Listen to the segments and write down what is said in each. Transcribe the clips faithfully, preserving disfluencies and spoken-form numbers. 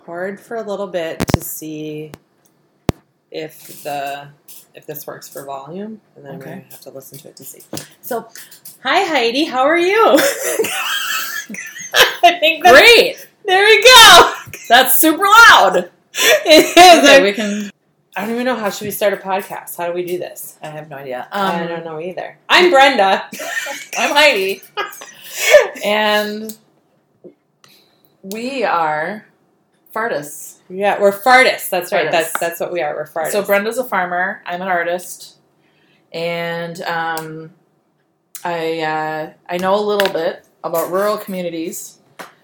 Hard for a little bit to see if the if this works for volume, and then Okay. we have to listen to it to see. So, hi Heidi, how are you? I think that's, Great. there we go. That's super loud. It is. Okay, I, we can. I don't even know, how should we start a podcast? How do we do this? I have no idea. I Um, don't know either. I'm Brenda. I'm Heidi, and we are fartists. Yeah, we're fartists. That's right. Fartists. That's that's what we are. We're fartists. So Brenda's a farmer. I'm an artist, and um, I uh, I know a little bit about rural communities,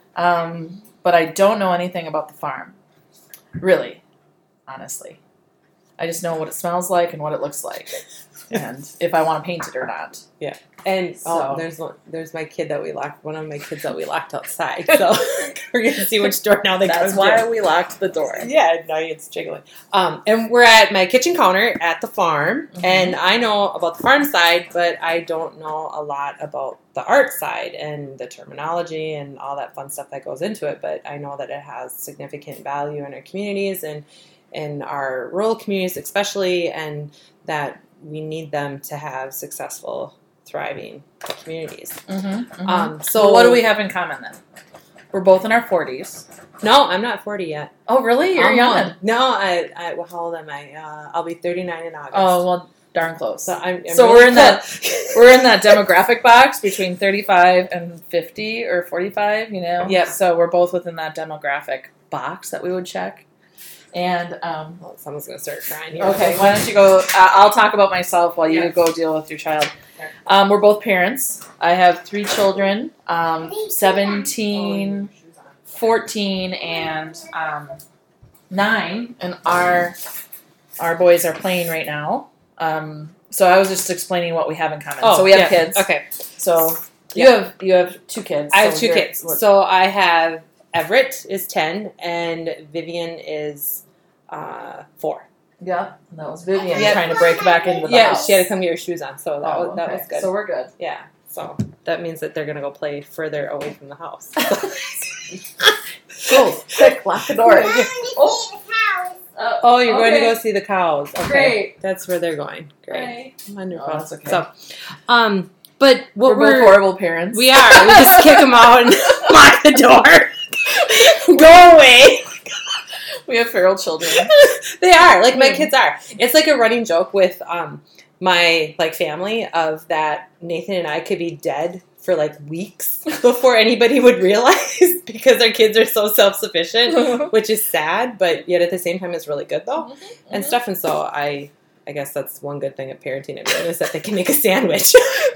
um, but I don't know anything about the farm. Really, honestly, I just know what it smells like and what it looks like, and if I want to paint it or not. And So- oh, there's one- there's my kid that we locked. One of my kids that we locked outside. So we're gonna see which door now they That's come why to. we locked the door. Yeah, now it's jiggling. Um, and we're at my kitchen counter at the farm, Mhm. and I know about the farm side, but I don't know a lot about the art side and the terminology and all that fun stuff that goes into it. But I know that it has significant value in our communities and in our rural communities, especially, and that we need them to have successful, thriving communities. Mm-hmm, Um, so so what do we have in common then? We're both in our forties. No, I'm not forty yet. Oh, really? You're I'm young. not. No, I, I. Well, how old am I? Uh, I'll be thirty-nine in August. Oh, well, darn close. so I'm. I'm so really we're in that close. we're in that demographic box between thirty-five and fifty or forty-five. You know. Yep. So we're both within that demographic box that we would check. And um, Oh, someone's gonna start crying here. okay, why don't you go? Uh, I'll talk about myself while you Yeah. go deal with your child. Sure. Um, we're both parents. I have three children, um, seventeen, fourteen, and um, nine. And our our boys are playing right now. Um, so I was just explaining what we have in common. Oh, so we have yeah. kids. Okay. So you Yeah. have you have two kids. I have So two you're- kids. what- So I have Everett is ten and Vivian is uh, four. yeah, that was Vivian Yeah. trying to break back into the Yeah, house. she had to come get her shoes on, so that Oh, was that okay. was good. So we're good. Yeah. So that means that they're gonna go play further away from the house. Cool. Quick, lock the door. Oh. Uh, Oh, you're going to okay. go see the cows. Okay. Great. That's where they're going. Great. Right. Wonderful. Oh, that's okay. So, um, but We're, what we're, both horrible parents. we are. We just kick them out and lock the door. Go away. We have feral children. They are. Like my Mm. kids are. It's like a running joke with um my like family of that Nathan and I could be dead for like weeks before anybody would realize because our kids are so self-sufficient, which is sad, but yet at the same time it's really good though. And stuff. And so I I guess that's one good thing of parenting everyone is that they can make a sandwich.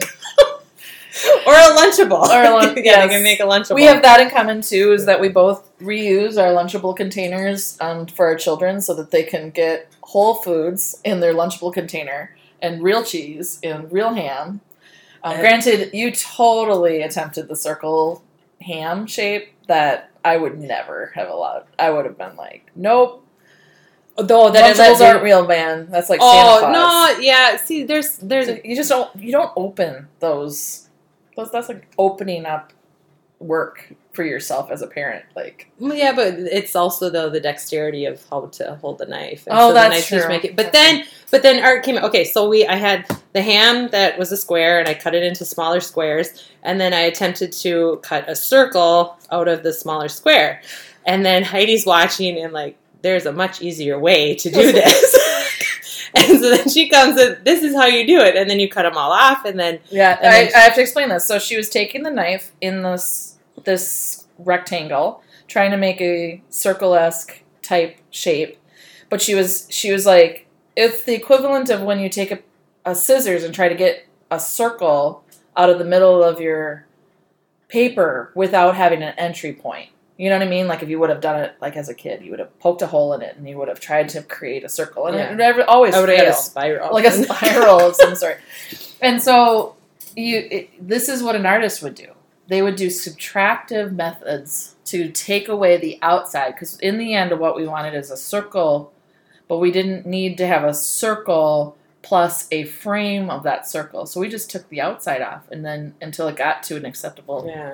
Or a Lunchable. Or a lun- yeah, yes. they can make a Lunchable. We have that in common too, is that we both reuse our Lunchable containers um, for our children so that they can get Whole Foods in their Lunchable container and real cheese and real ham. Um, And- granted, you totally attempted the circle ham shape that I would never have allowed. I would have been like, nope. Though that Lunchables that- aren't real, man. That's like Oh Santa Claus. no, yeah. See, there's there's So you just don't you don't open those. Those that's like opening up work for yourself as a parent. Like Well, yeah, but it's also though the dexterity of how to hold the knife. And Oh, so that's the knife just true. Make it, but That's then, but then art came. Okay, so we I had the ham that was a square, and I cut it into smaller squares, and then I attempted to cut a circle out of the smaller square, and then Heidi's watching and like, there's a much easier way to do this. And so then she comes and this is how you do it, and then you cut them all off, and then yeah, And I, then she- I have to explain this. So she was taking the knife in this this rectangle, trying to make a circle-esque type shape, but she was she was like, it's the equivalent of when you take a, a scissors and try to get a circle out of the middle of your paper without having an entry point. You know what I mean? Like if you would have done it like as a kid, you would have poked a hole in it and you would have tried to create a circle, and Yeah. it never always I would have got a failed. spiral, Like a spiral of some sort. And so you it, this is what an artist would do. They would do subtractive methods to take away the outside, because in the end what we wanted is a circle, but we didn't need to have a circle plus a frame of that circle. So we just took the outside off, and then until it got to an acceptable yeah.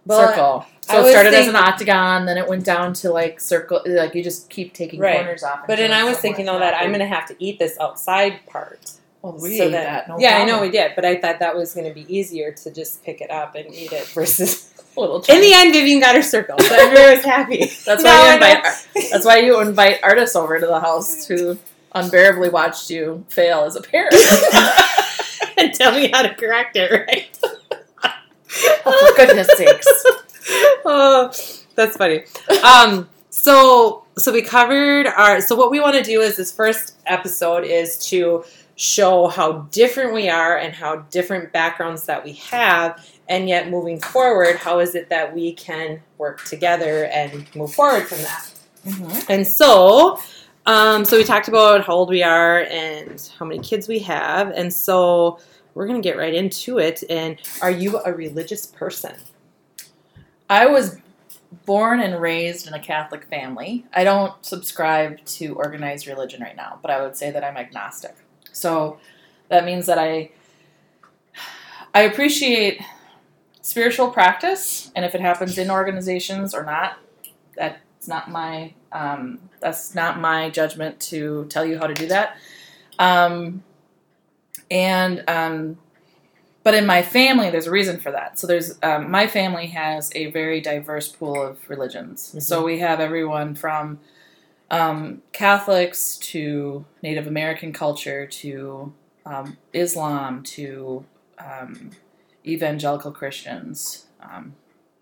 Well, circle. I So it was started as thinking- an octagon, then it went down to like circle. Like you just keep taking Right. corners off. But until then I was it's thinking though somewhat that I'm flat. going to have to eat this outside part. Well, we So ate that- that. No yeah, I problem. know we did, but I thought that was going to be easier to just pick it up and eat it versus. Little In tiny- the end, Vivian got her circle, so everyone was happy. That's No, why you I invite. know. That's why you invite artists over to the house to unbearably watch you fail as a parent. And tell me how to correct it, right? Oh, for goodness sakes! Oh, that's funny. Um, so so we covered our. So what we want to do is this first episode is to show how different we are and how different backgrounds that we have, and yet moving forward, how is it that we can work together and move forward from that? Mm-hmm. And so, um, so we talked about how old we are and how many kids we have, and so we're gonna get right into it. And are you a religious person? I was born and raised in a Catholic family. I don't subscribe to organized religion right now, but I would say that I'm agnostic. So that means that I I appreciate spiritual practice, and if it happens in organizations or not, that's not my um, that's not my judgment to tell you how to do that. Um, and um, but in my family, there's a reason for that. So there's um, my family has a very diverse pool of religions. Mm-hmm. So we have everyone from um, Catholics to Native American culture to um, Islam to um, evangelical Christians um,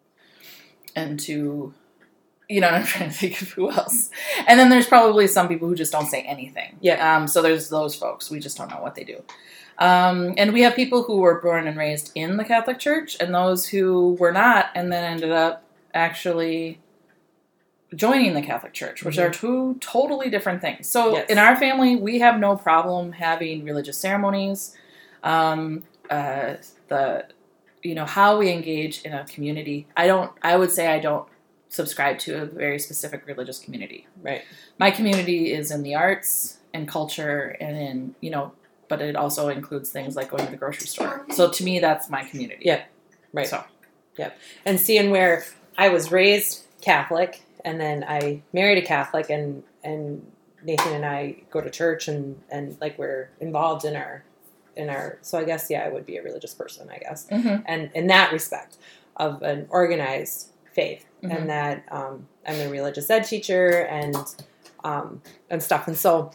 and to, you know, I'm trying to think of who else. And then there's probably some people who just don't say anything. Yeah. Um, so there's those folks. We just don't know what they do. Um, and we have people who were born and raised in the Catholic Church and those who were not and then ended up actually joining the Catholic Church, which Mhm. are two totally different things. So Yes. in our family, we have no problem having religious ceremonies. Um, uh, the, you know, how we engage in a community. I don't, I would say I don't subscribe to a very specific religious community. Right. My community is in the arts and culture and in, you know, but it also includes things like going to the grocery store. So to me, that's my community. Yeah. Right. So, And seeing where I was raised Catholic, and then I married a Catholic, and and Nathan and I go to church, and, and like we're involved in our in our. So I guess yeah, I would be a religious person, I guess, mm-hmm. and in that respect of an organized faith, Mhm. and that um, I'm a religious ed teacher and um, and stuff, and so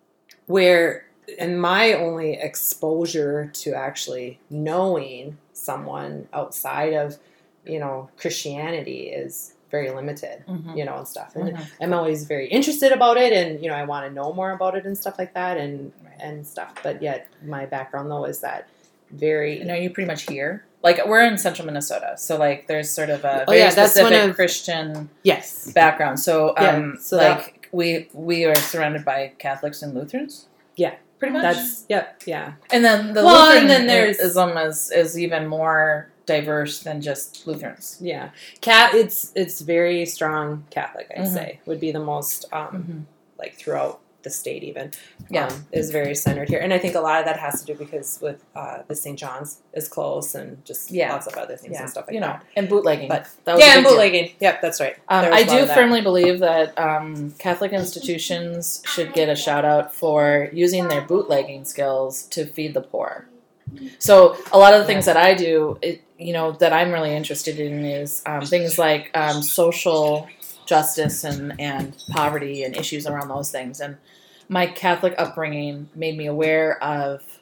where and my only exposure to actually knowing someone outside of you know Christianity is very limited, Mhm. you know, and stuff. And Mhm. I'm always very interested about it, and you know, I want to know more about it and stuff like that, and Right. and stuff. But yet, my background though is that very. And are you pretty much here? Like, we're in central Minnesota, so, like, there's sort of a Oh, very yeah, that's specific one of- Christian yes, background. So, Yeah, um, so like, we we are surrounded by Catholics and Lutherans. Yeah. Pretty much. that's yep, yeah, and then the Well, and Lutheranism then there's- is, is even more diverse than just Lutherans. yeah. Cat, it's it's very strong Catholic. I'd Mhm. say would be the most um, Mm-hmm. like throughout the state even. Yeah. um, is very centered here, and I think a lot of that has to do because with uh, the Saint John's is close, and just Yeah. lots of other things Yeah, and stuff like you know, that. and bootlegging. But that was a yeah, and big deal. bootlegging. Yep, that's right. Um, There was I a lot do of that. firmly believe that um, Catholic institutions should get a shout out for using their bootlegging skills to feed the poor. So a lot of the things that I do, it, you know, that I'm really interested in is um, things like um, social justice and, and poverty and issues around those things. And my Catholic upbringing made me aware of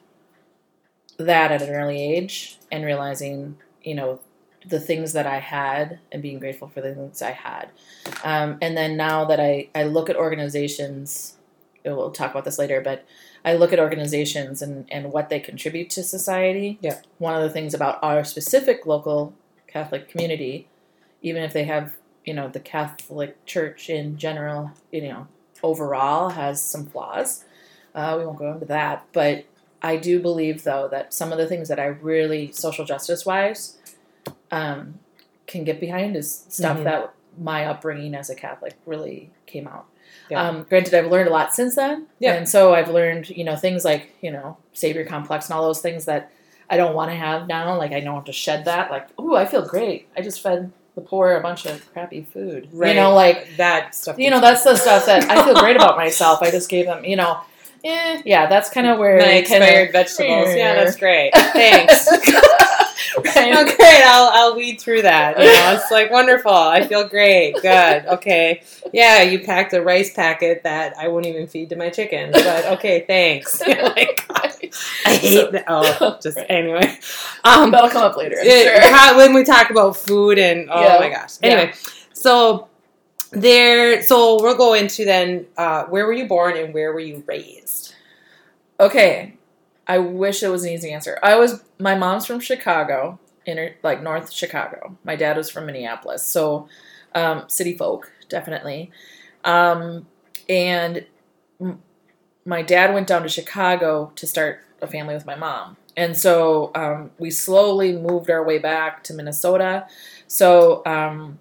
that at an early age and realizing, you know, the things that I had and being grateful for the things I had. Um, and then now that I, I look at organizations, we'll talk about this later, but I look at organizations and, and what they contribute to society. Yeah. One of the things about our specific local Catholic community, even if they have, you know, the Catholic Church in general, you know, overall has some flaws. Uh, we won't go into that, but I do believe, though, that some of the things that I really, social justice-wise, um, can get behind is stuff Mhm. that my upbringing as a Catholic really came out. Yeah. Um, granted, I've learned a lot since then. Yeah. And so I've learned, you know, things like, you know, Savior Complex and all those things that I don't want to have now. Like I don't have to shed that. Like, ooh, I feel great. I just fed the poor a bunch of crappy food. Right. You know, like that stuff. You know, that's the stuff that I feel great about myself. I just gave them, you know, eh, yeah, that's kind of where my expired kinda, vegetables. Yeah, that's great. Thanks. Right. Oh, great. I'll I'll weed through that. You know, it's like wonderful. I feel great. Good. Okay. Yeah, you packed a rice packet that I won't even feed to my chickens. But okay, thanks. Like, I hate so, that. Oh, just right. anyway. Um, That'll come up later. I'm it, sure. how, when we talk about food and oh yeah. my gosh. Anyway, yeah. so there. So we'll go into then. Uh, where were you born and where were you raised? Okay. I wish it was an easy answer. I was, my mom's from Chicago, inner, like North Chicago. My dad was from Minneapolis. So, um, city folk, definitely. Um, and m- my dad went down to Chicago to start a family with my mom. And so, um, we slowly moved our way back to Minnesota. So, um,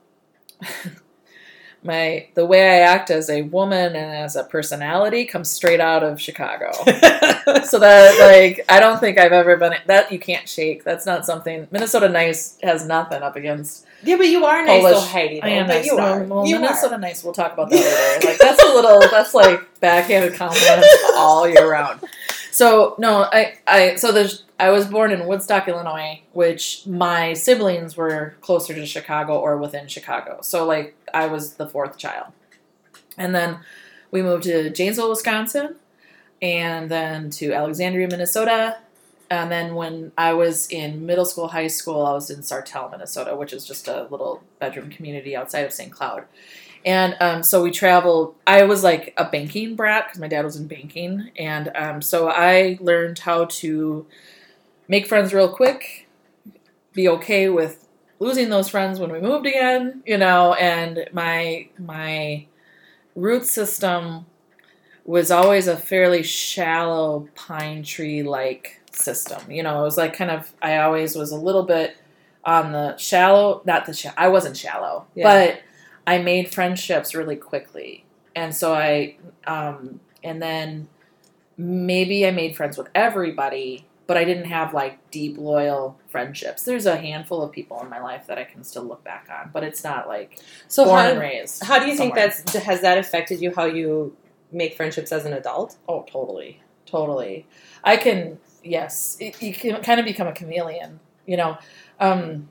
My the way I act as a woman and as a personality comes straight out of Chicago. So that like I don't think I've ever been that you can't shake. That's not something Minnesota Nice has nothing up against. Yeah, but you are Polish. nice, so Heidi. Though, I am but nice. You no, are. Well, you Minnesota are. Nice. We'll talk about that later. Like that's a little. That's like backhanded compliments all year round. So no, I I so there's. I was born in Woodstock, Illinois, which my siblings were closer to Chicago or within Chicago. So, like, I was the fourth child. And then we moved to Janesville, Wisconsin, and then to Alexandria, Minnesota. And then when I was in middle school, high school, I was in Sartell, Minnesota, which is just a little bedroom community outside of Saint Cloud. And um, so we traveled. I was like a banking brat because my dad was in banking. And um, so I learned how to make friends real quick, be okay with losing those friends when we moved again, you know, and my my root system was always a fairly shallow pine tree like system. You know, it was like kind of I always was a little bit on the shallow, not the shallow, I wasn't shallow, yeah. But I made friendships really quickly. And so I um and then maybe I made friends with everybody, but I didn't have, like, deep, loyal friendships. There's a handful of people in my life that I can still look back on, but it's not, like, so born how, and raised. How do you somewhere. think that's, has that affected you, how you make friendships as an adult? Oh, totally. Totally. I can, yes, it, you can kind of become a chameleon, you know. Um,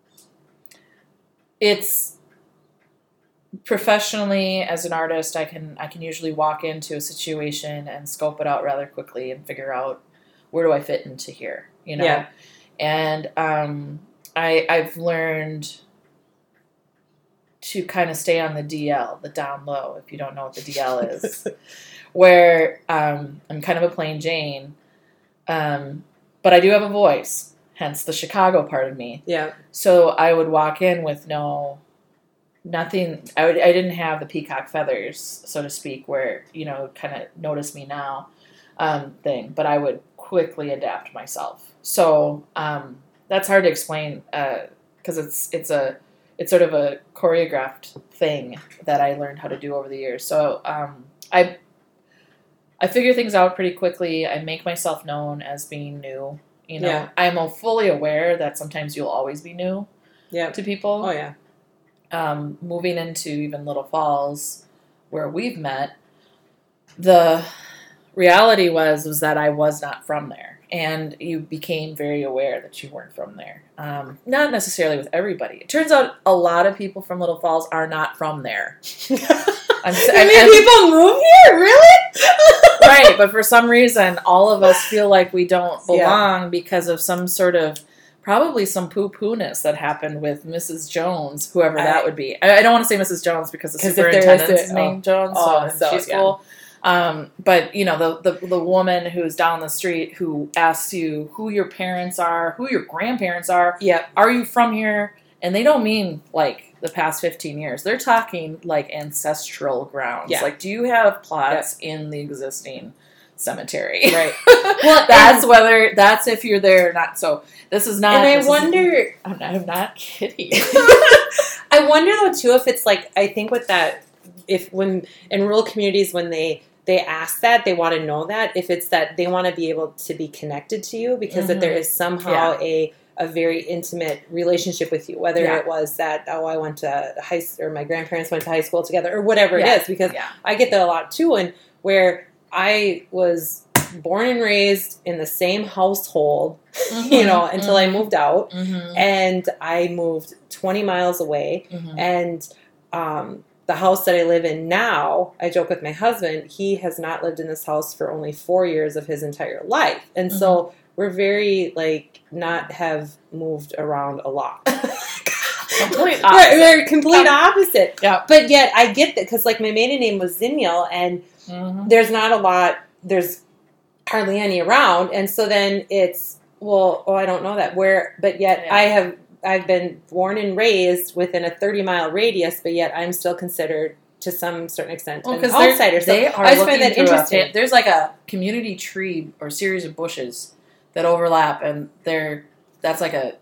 it's, professionally, as an artist, I can I can usually walk into a situation and scope it out rather quickly and figure out where do I fit into here, you know? Yeah. And um, I, I've learned to kind of stay on the D L, the down low, if you don't know what the D L is, where um, I'm kind of a plain Jane, um, but I do have a voice, hence the Chicago part of me. Yeah. So I would walk in with no, nothing, I, would, I didn't have the peacock feathers, so to speak, where, you know, kind of notice me now um, thing, but I would quickly adapt myself. So um, that's hard to explain because uh, it's it's a it's sort of a choreographed thing that I learned how to do over the years. So um, I I figure things out pretty quickly. I make myself known as being new. You know, yeah. I'm fully aware that sometimes you'll always be new yeah. to people. Oh yeah. Um, moving into even Little Falls, where we've met, the reality was was that I was not from there, and you became very aware that you weren't from there. Um, not necessarily with everybody. It turns out a lot of people from Little Falls are not from there. I'm, I mean, people move here, really? Right, but for some reason, all of us feel like we don't belong yeah. because of some sort of probably some poo-poo-ness that happened with Missus Jones, whoever I, that would be. I, I don't want to say Missus Jones because the superintendent's is named oh, Jones, oh, so, so she's yeah. cool. Um, but, you know, the, the the woman who's down the street who asks you who your parents are, who your grandparents are, yep. are you from here? And they don't mean, like, the past fifteen years. They're talking, like, ancestral grounds. Yeah. Like, do you have plots yep. in the existing cemetery? Right. Well, that's and, whether, that's if you're there or not. So, this is not. And I wonder. I'm not, I'm not kidding. I wonder, though, too, if it's, like, I think with that, if when, in rural communities, when they they ask that, they want to know that, if it's that they want to be able to be connected to you because mm-hmm. that there is somehow yeah. a a very intimate relationship with you, whether yeah. it was that, oh, I went to high school, or my grandparents went to high school together, or whatever yeah. it is, because yeah. I get that a lot too, and where I was born and raised in the same household, mm-hmm. you know, until mm-hmm. I moved out, mm-hmm. and I moved twenty miles away, mm-hmm. and um, the house that I live in now, I joke with my husband, he has not lived in this house for only four years of his entire life, and mm-hmm. so we're very, like, not have moved around a lot. Complete opposite. We're, we're complete yeah. opposite. Yeah. But yet, I get that, because, like, my maiden name was Ziniel, and mm-hmm. there's not a lot, there's hardly any around, and so then it's, well, oh, I don't know that. Where, but yet, yeah. I have, I've been born and raised within a thirty-mile radius, but yet I'm still considered, to some certain extent, well, an outsider. So they are I just find that interesting. A, there's like a community tree or series of bushes that overlap, and they're that's like a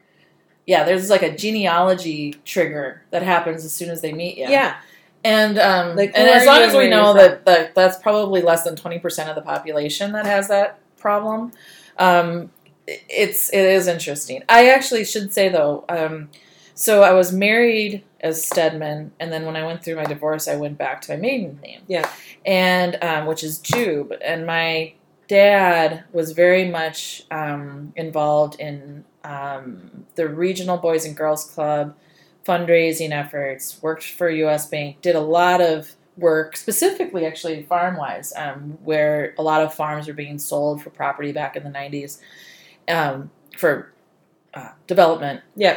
yeah. There's like a genealogy trigger that happens as soon as they meet you. Yeah, and um, like, and as long as we know that, that that's probably less than twenty percent of the population that has that problem, um, it's it is interesting. I actually should say though, um, so I was married as Stedman, and then when I went through my divorce, I went back to my maiden name. Yeah, and um, which is Jube, and my dad was very much um, involved in um, the regional Boys and Girls Club fundraising efforts, worked for U S Bank, did a lot of work, specifically actually farm-wise, um, where a lot of farms were being sold for property back in the nineties um, for uh, development. Yeah.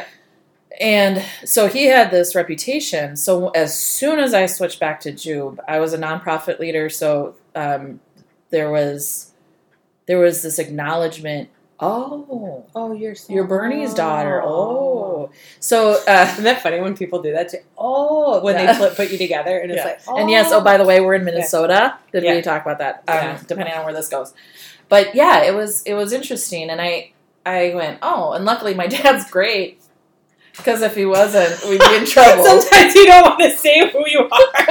And so he had this reputation. So as soon as I switched back to Jube, I was a nonprofit leader, so um, there was... There was this acknowledgement. Oh, oh, you're so, you're Bernie's daughter. Oh, so uh, isn't that funny when people do that too? Oh, when yeah. they put you together, and it's yeah. like, oh. And yes, oh, by the way, we're in Minnesota. Yeah. Did yeah. we talk about that? Um, yeah. Depending on where this goes, but yeah, it was it was interesting, and I I went, oh, and luckily my dad's great. Because if he wasn't, we'd be in trouble. Sometimes you don't want to say who you are.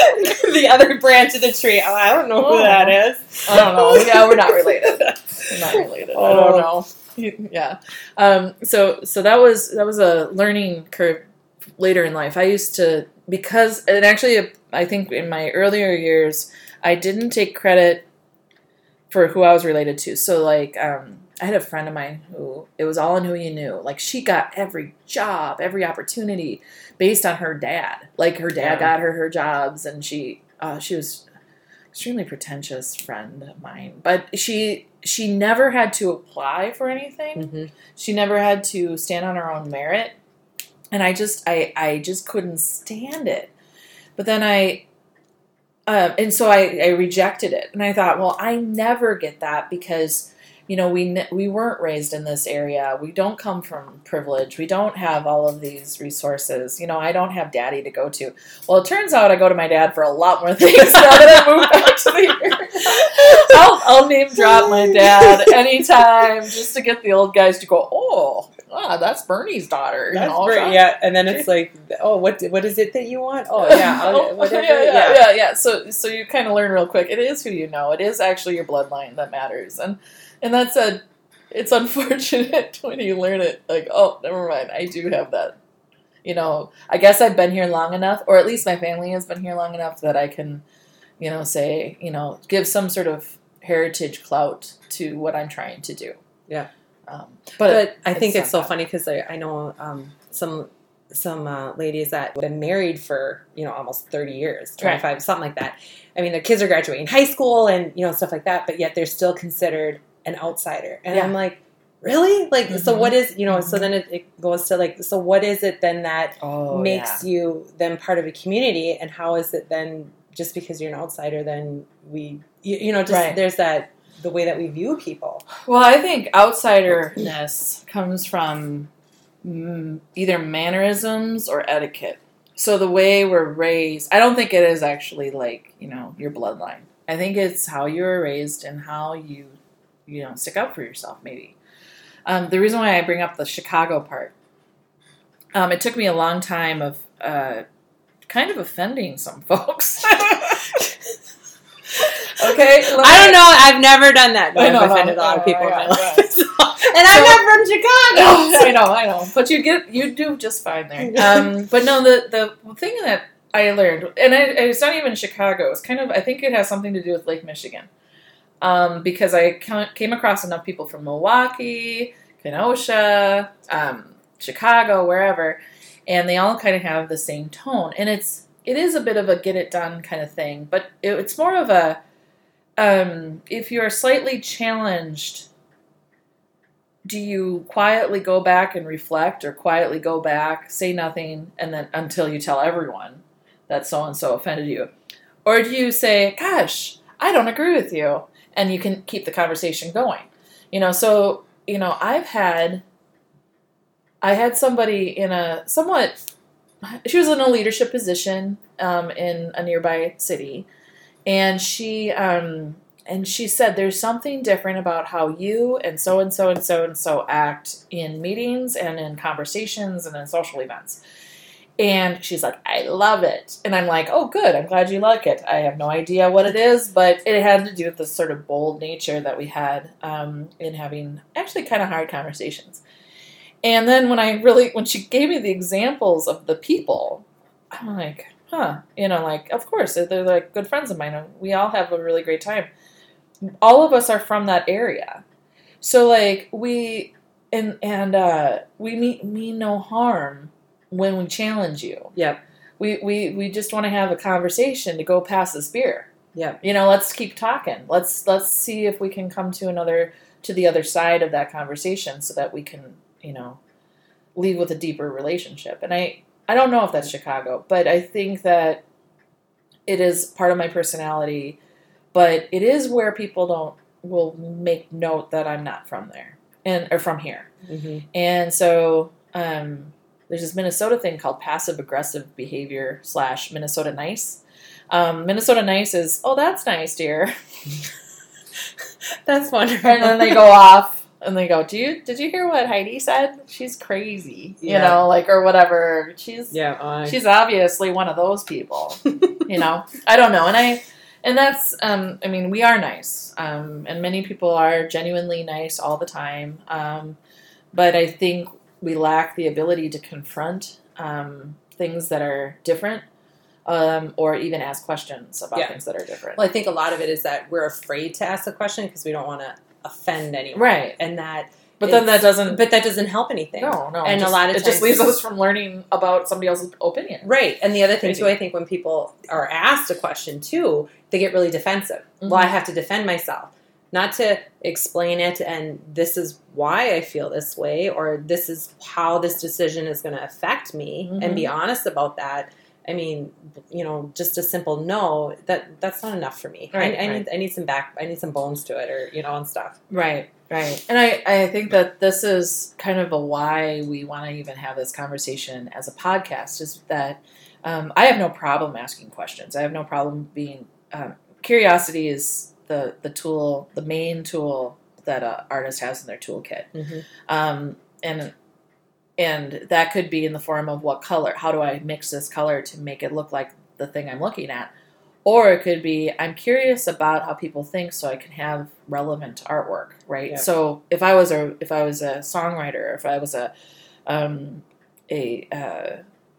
The other branch of the tree. Oh, I don't know who oh. that is. I don't know. Yeah, we're not related. We're not related. Oh. I don't know. Yeah. Um, so so that was that was a learning curve later in life. I used to, because, and actually I think in my earlier years, I didn't take credit for who I was related to. So like, um, I had a friend of mine who, it was all in who you knew. Like, she got every job, every opportunity based on her dad. Like, her dad yeah. got her her jobs, and she uh, she was extremely pretentious friend of mine. But she she never had to apply for anything. Mm-hmm. She never had to stand on her own merit. And I just, I, I just couldn't stand it. But then I... Um, and so I, I rejected it. And I thought, well, I never get that because... You know, we we weren't raised in this area. We don't come from privilege. We don't have all of these resources. You know, I don't have daddy to go to. Well, it turns out I go to my dad for a lot more things now that I moved back to the area. I'll, I'll name drop my dad anytime just to get the old guys to go, oh, ah, that's Bernie's daughter. That's you know, Ber- yeah, and then it's like, oh, what what is it that you want? Oh, yeah, I'll, whatever. yeah, yeah, yeah, yeah, yeah. So, so you kind of learn real quick. It is who you know. It is actually your bloodline that matters. And And that's a, it's unfortunate when you learn it, like, oh, never mind, I do have that. You know, I guess I've been here long enough, or at least my family has been here long enough that I can, you know, say, you know, give some sort of heritage clout to what I'm trying to do. Yeah. Um, but, but I think it's, it's so funny because I, I know um, some some uh, ladies that have been married for, you know, almost thirty years, twenty-five, right. something like that. I mean, their kids are graduating high school and, you know, stuff like that, but yet they're still considered an outsider. And yeah. I'm like, really? Like, mm-hmm. so what is, you know, mm-hmm. so then it, it goes to like, so what is it then that oh, makes yeah. you then part of a community? And how is it then, just because you're an outsider, then we, you, you know, just right. there's that, the way that we view people. Well, I think outsiderness comes from mm, either mannerisms or etiquette. So the way we're raised, I don't think it is actually like, you know, your bloodline. I think it's how you were raised and how you you know, stick up for yourself, maybe. Um, the reason why I bring up the Chicago part, um, it took me a long time of uh, kind of offending some folks. Okay. I don't know. I've never done that. But I know, I've offended no, a lot no, of people no, in my yeah, life. yeah. So- and I'm So- not from Chicago. I know, I know. But you get you do just fine there. Um, but no, the the thing that I learned, and I, it's not even Chicago. It's kind of I think it has something to do with Lake Michigan, um, because I came across enough people from Milwaukee, Kenosha, um, Chicago, wherever, and they all kind of have the same tone, and it's it is a bit of a get it done kind of thing, but it, it's more of a um, if you're slightly challenged. Do you quietly go back and reflect, or quietly go back, say nothing, and then until you tell everyone that so-and-so offended you? Or do you say, gosh, I don't agree with you, and you can keep the conversation going? You know, so, you know, I've had, I had somebody in a somewhat, she was in a leadership position um, in a nearby city, and she, um, And she said, there's something different about how you and so-and-so and so-and-so act in meetings and in conversations and in social events. And she's like, I love it. And I'm like, oh, good. I'm glad you like it. I have no idea what it is, but it had to do with the sort of bold nature that we had um, in having actually kind of hard conversations. And then when I really, when she gave me the examples of the people, I'm like, huh. You know, like, of course, they're, they're like good friends of mine. And we all have a really great time. All of us are from that area. So, like, we, and, and, uh, we mean, mean no harm when we challenge you. Yep. We, we, we just want to have a conversation to go past this beer. Yep. You know, let's keep talking. Let's, let's see if we can come to another, to the other side of that conversation so that we can, you know, leave with a deeper relationship. And I, I don't know if that's Chicago, but I think that it is part of my personality. But it is where people don't will make note that I'm not from there and or from here. Mm-hmm. And so um, there's this Minnesota thing called passive aggressive behavior slash Minnesota nice. Um, Minnesota nice is, oh, that's nice, dear. That's wonderful. And then they go off and they go, do you did you hear what Heidi said? She's crazy, you Yeah. know, like or whatever. She's yeah, I... she's obviously one of those people, you know. I don't know, and I. And that's, um, I mean, we are nice, um, and many people are genuinely nice all the time, um, but I think we lack the ability to confront um, things that are different, um, or even ask questions about Yeah. things that are different. Well, I think a lot of it is that we're afraid to ask a question because we don't want to offend anyone. Right. And that... But then that doesn't... But that doesn't help anything. No, no. And just, a lot of it times... just leaves us from learning about somebody else's opinion. Right. And the other thing, Crazy. too, I think when people are asked a question, too, they get really defensive. Mm-hmm. Well, I have to defend myself. Not to explain it and this is why I feel this way or this is how this decision is going to affect me Mm-hmm. and be honest about that. I mean, you know, just a simple no, that that's not enough for me. Right, I, I right. need I need some back, I need some bones to it or, you know, and stuff. Right, right. And I, I think that this is kind of a why we want to even have this conversation as a podcast is that um, I have no problem asking questions. I have no problem being, um, curiosity is the, the tool, the main tool that an artist has in their toolkit. Mm-hmm. Um, and and that could be in the form of what color, how do I mix this color to make it look like the thing I'm looking at? Or it could be, I'm curious about how people think so I can have relevant artwork, right? Yep. So if I was a if I was a songwriter, if I was a um, a, uh,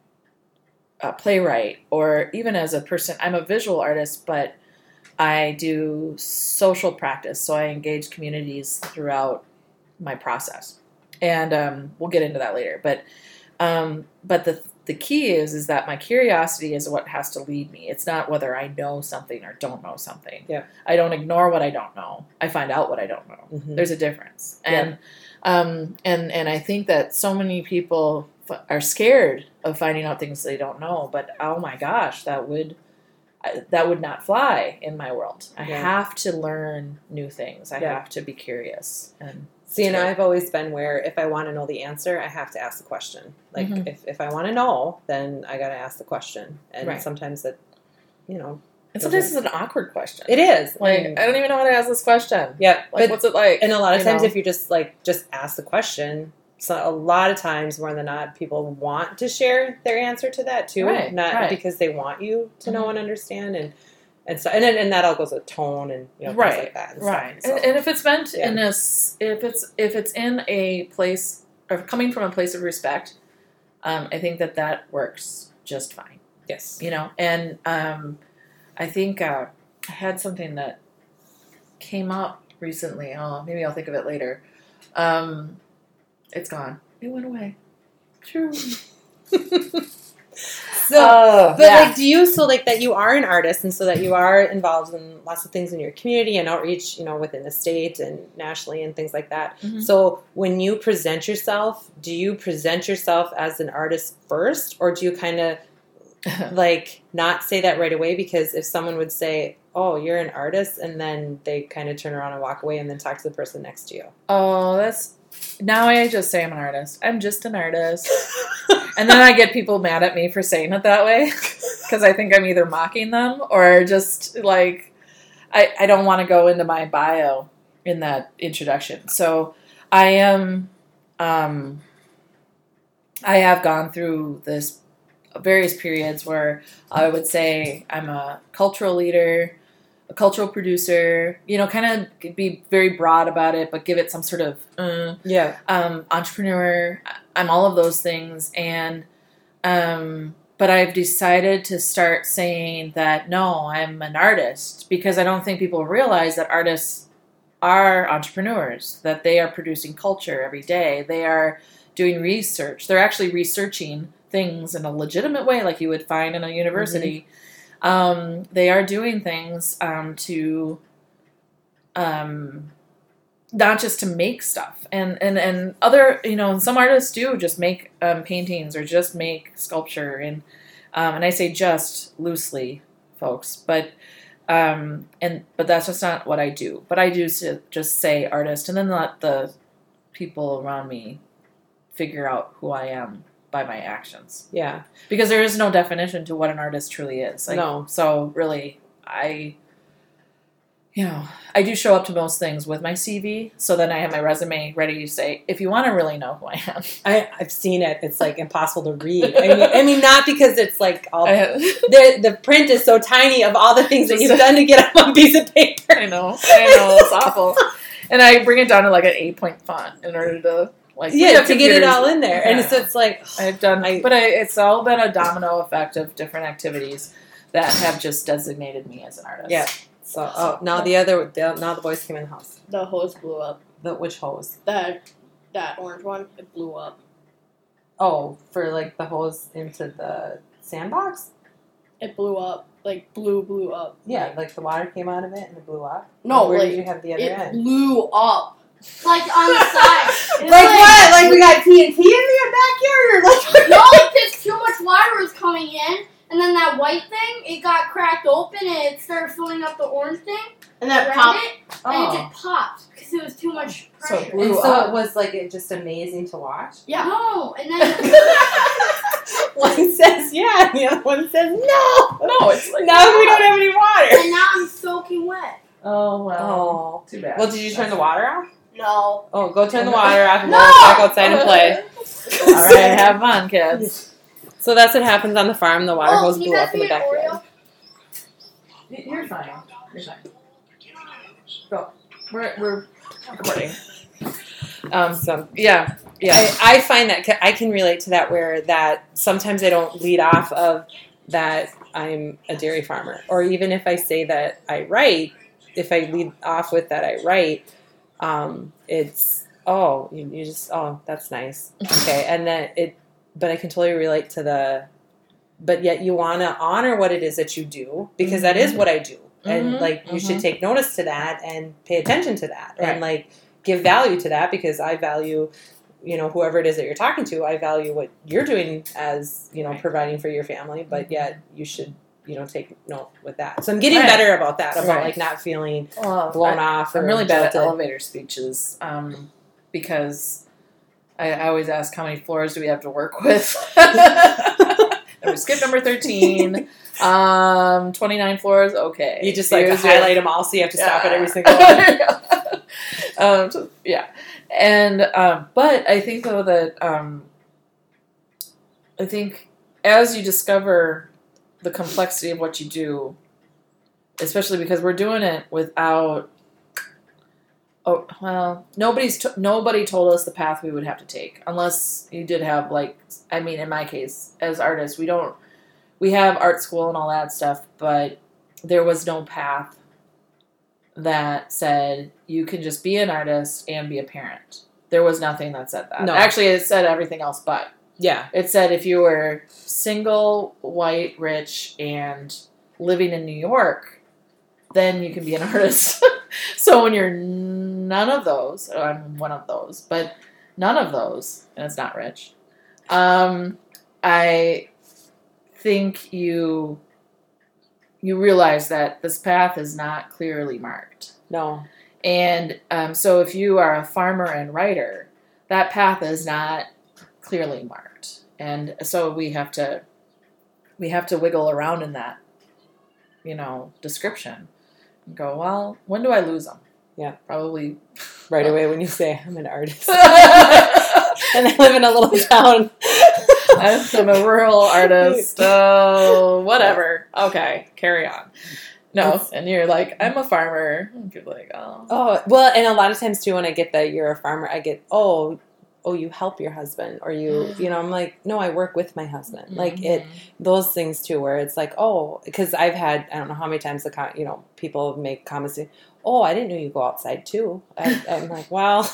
a playwright, or even as a person, I'm a visual artist, but I do social practice, so I engage communities throughout my process. And um, we'll get into that later. But um, but the the key is is that my curiosity is what has to lead me. It's not whether I know something or don't know something. Yeah. I don't ignore what I don't know. I find out what I don't know. Mm-hmm. There's a difference. Yeah. And um, and and I think that so many people f- are scared of finding out things they don't know. But oh my gosh, that would I, that would not fly in my world. I Yeah. have to learn new things. I Yeah. have to be curious. And See, and Sure. I've always been where if I want to know the answer, I have to ask the question. Like, Mhm. if, if I want to know, then I got to ask the question. And Right. sometimes that, you know. and sometimes it's an awkward question. It is. Like, And- I don't even know how to ask this question. yeah. Like, but, what's it like? and a lot of You times know? if you just, like, just ask the question, so a lot of times more than not, people want to share their answer to that, too. Right, Not right. because they want you to know Mhm. and understand. And, and so and then, and that all goes with tone and you know right, things like that. And right. Stuff, so. and, and if it's meant Yeah. in this, if it's if it's in a place or coming from a place of respect, um, I think that that works just fine. Yes. You know, and um, I think uh, I had something that came up recently. Oh, maybe I'll think of it later. Um, it's gone. It went away. True. So, Uh, but yeah. like, do you so like that you are an artist, and so that you are involved in lots of things in your community and outreach, you know, within the state and nationally and things like that. Mhm. So, when you present yourself, do you present yourself as an artist first, or do you kind of like not say that right away? Because if someone would say, "Oh, you're an artist," and then they kind of turn around and walk away, and then talk to the person next to you. Oh, that's now I just say I'm an artist. I'm just an artist. And then I get people mad at me for saying it that way because I think I'm either mocking them or just like I, I don't want to go into my bio in that introduction. So I am um, I have gone through this various periods where I would say I'm a cultural leader, a cultural producer, you know, kind of be very broad about it, but give it some sort of uh, Yeah. um, entrepreneur. I'm all of those things. And, um, but I've decided to start saying that, no, I'm an artist because I don't think people realize that artists are entrepreneurs, that they are producing culture every day. They are doing research. They're actually researching things in a legitimate way, like you would find in a university. Mm-hmm. Um, they are doing things um, to um, not just to make stuff, and, and, and other, you know, and some artists do just make um, paintings or just make sculpture, and um, and I say just loosely, folks, but um, and but that's just not what I do. But I do just say artist, and then let the people around me figure out who I am by my actions. Yeah. Because there is no definition to what an artist truly is. Like, no. So really, I, you know, I do show up to most things with my C V. So then I have my resume ready to say, if you want to really know who I am. I, I've seen it. It's like impossible to read. I mean, I mean, not because it's like all I, the the print is so tiny of all the things that you've done to get up on a piece of paper. I know. I know. It's awful. And I bring it down to like an eight point font in order to like yeah to get it all in there. Yeah. And so it's like I've done, I, but I, it's all been a domino effect of different activities that have just designated me as an artist. Yeah. So oh now the other the, now the boys came in the house. The hose blew up. The which hose? That that orange one. It blew up. Oh, for like the hose into the sandbox? It blew up. Like blew blew up. Yeah, like the water came out of it and it blew up. No, where like, did you have the other it end? blew up. Like on the side. Like, like what? Like we got T N T in the backyard? Or like no, because too much water was coming in, and then that white thing, it got cracked open, and it started filling up the orange thing. And that around popped. it, oh. and it just popped because it was too much So it pressure. blew And so up. it was like it just amazing to watch. Yeah. No, and then One says yeah, and the other one says no. No, it's like Now we don't have any water. and now I'm soaking wet. Oh well. Oh, Too bad. well, did you turn the water off? No. Oh, go turn the water off and No! go back outside and play. All right, have fun, kids. So that's what happens on the farm. The water Oh, hose can you blew guys up in the be an backyard. Oreo? You're fine. You're fine. Go. We're we're recording. Um. So Yeah. Yeah. I, I find that I can relate to that where that sometimes I don't lead off of that I'm a dairy farmer, or even if I say that I write, if I lead off with that I write, um, it's oh you, you just oh that's nice okay, and then it but I can totally relate to the but yet you want to honor what it is that you do because Mm-hmm. that is what I do, and Mhm. like you Mhm. should take notice to that and pay attention to that, Right. and like give value to that because I value. You know, whoever it is that you're talking to, I value what you're doing as, you know, Right. providing for your family, but yet you should, you know, take note with that. So I'm getting Right. better about that, about Right. like not feeling Well, blown I, off. Or I'm really bad at jilted. elevator speeches um, because I, I always ask how many floors do we have to work with. And we skip number thirteen. Um, twenty-nine floors. Okay. You just like Here's your- highlight them all, so you have to stop at Yeah. every single one. um, so- yeah, and um, but I think though that um, I think as you discover the complexity of what you do, especially because we're doing it without. Oh well, nobody's t- nobody told us the path we would have to take, unless you did have like. I mean, in my case, as artists, we don't. We have art school and all that stuff, but there was no path that said you can just be an artist and be a parent. There was nothing that said that. No. Actually, it said everything else but. Yeah. It said if you were single, white, rich, and living in New York, then you can be an artist. So when you're none of those, oh, I'm one of those, but none of those, and it's not rich, um, I think you you realize that this path is not clearly marked. No. And um, so if you are a farmer and writer, that path is not clearly marked. And so we have to we have to wiggle around in that, you know, description. And go, well, when do I lose them? Yeah. Probably Right away when you say, I'm an artist. And I live in a little town. I'm a rural artist. Oh, whatever. Okay, carry on. No, It's- and you're like, I'm a farmer. And people are like, oh. Oh, well, and a lot of times too, when I get that you're a farmer, I get, oh, oh, you help your husband, or you, you know, I'm like, no, I work with my husband. Like it, those things too, where it's like, oh, because I've had, I don't know how many times the, co- you know, people make comments, saying, oh, I didn't know you go outside too. I, I'm like, well,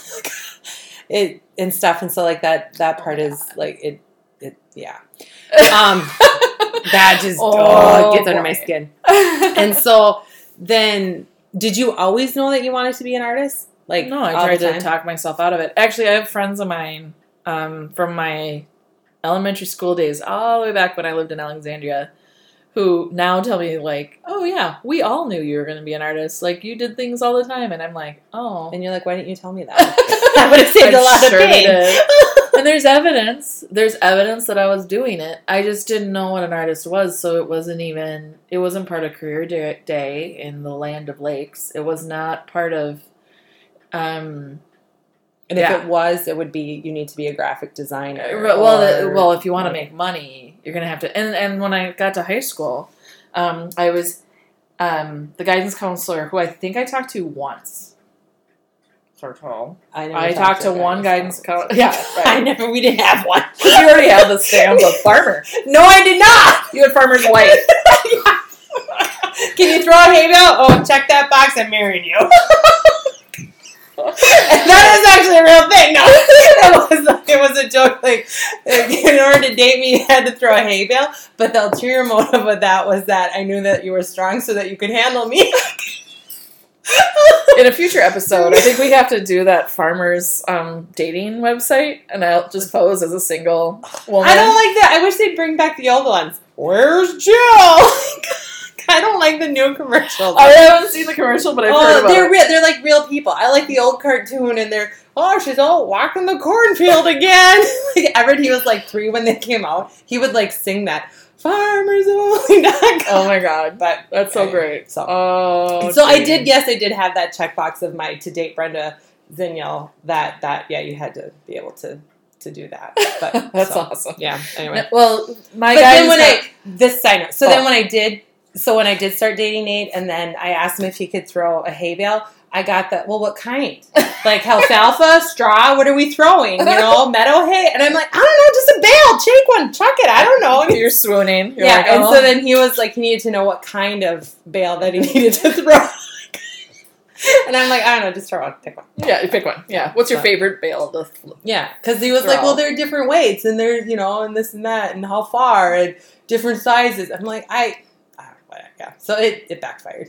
it and stuff, and so like that, that part is like it, it, yeah. Um, that just oh, Oh, it gets under boy. my skin. And so then, did you always know that you wanted to be an artist? Like, No, I all tried the to time? talk myself out of it. Actually, I have friends of mine um, from my elementary school days, all the way back when I lived in Alexandria, who now tell me, like, oh, yeah, we all knew you were going to be an artist. Like, you did things all the time. And I'm like, oh. And you're like, why didn't you tell me that? That would have saved I'm a lot sure of they pain. did. And there's evidence. There's evidence that I was doing it. I just didn't know what an artist was, so it wasn't even, it wasn't part of career day, day in the land of lakes. It was not part of, um, And Yeah. if it was, it would be, you need to be a graphic designer. well, or- the- well, if you want to make money, you're gonna have to. And and when I got to high school, um, I was um, the guidance counselor who I think I talked to once. Sort of. I, never I talked to a one guidance counselor. counselor. Yeah, I right. never, we didn't have one. You already had the stamp of farmer. No, I did not. You had farmer's wife. Can you throw a hay bale? Oh, check that box. I'm marrying you. That is actually a real thing. No, it was it was a joke. Like, in order to date me, you had to throw a hay bale. But the ulterior motive of that was that I knew that you were strong, so that you could handle me. In a future episode, I think we have to do that farmer's um, dating website, and I'll just pose as a single woman. I don't like that. I wish they'd bring back the old ones. Where's Jill? I don't like the new commercials. I haven't seen the commercial, but I've heard Oh, about they're it. real. They're like real people. I like the old cartoon, and they're oh, she's all walking the cornfield again. Like Everett, he was like three when they came out. He would like sing that farmers only dot com. Oh my god, But that's so great. So, Oh, so I geez. did. Yes, I did have that checkbox of my to date Brenda Zinniel. That that yeah, you had to be able to to do that. But That's so, awesome. Yeah. Anyway. Well, my But then guidance when coun- I this side note, so Oh. then when I did, so when I did start dating Nate, and then I asked him if he could throw a hay bale, I got that. Well, what kind? Like alfalfa, straw? What are we throwing? You know, meadow hay? And I'm like, I don't know, just a bale. Take one, chuck it. I don't know. And you're swooning. You're yeah, like, and oh. so then he was like, he needed to know what kind of bale that he needed to throw. And I'm like, I don't know, just throw one, pick one. Yeah, you pick one. Yeah. What's your So- favorite bale? The Yeah, because he was Throw. like, well, there are different weights, and there's, you know, and this and that, and how far, and different sizes. I'm like, I, I don't know, whatever, yeah. So it, it backfired.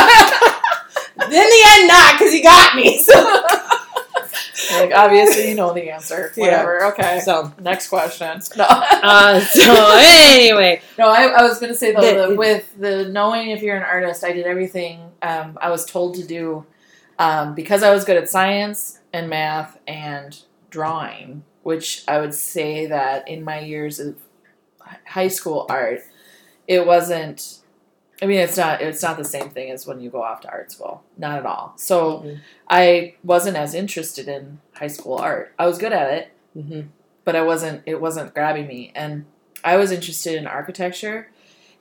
In the end, not, because he got me. So, like obviously you know the answer. Yeah. Whatever. Okay. so, Next question. No. uh, so anyway. No, I, I was gonna say though, The- the, with the knowing if you're an artist, I did everything um, I was told to do um, because I was good at science and math and drawing, which I would say that in my years of h- high school art, it wasn't. I mean, it's not. It's not the same thing as when you go off to art school. Not at all. So Mhm. I wasn't as interested in high school art. I was good at it, Mm-hmm. but I wasn't. It wasn't grabbing me, and I was interested in architecture,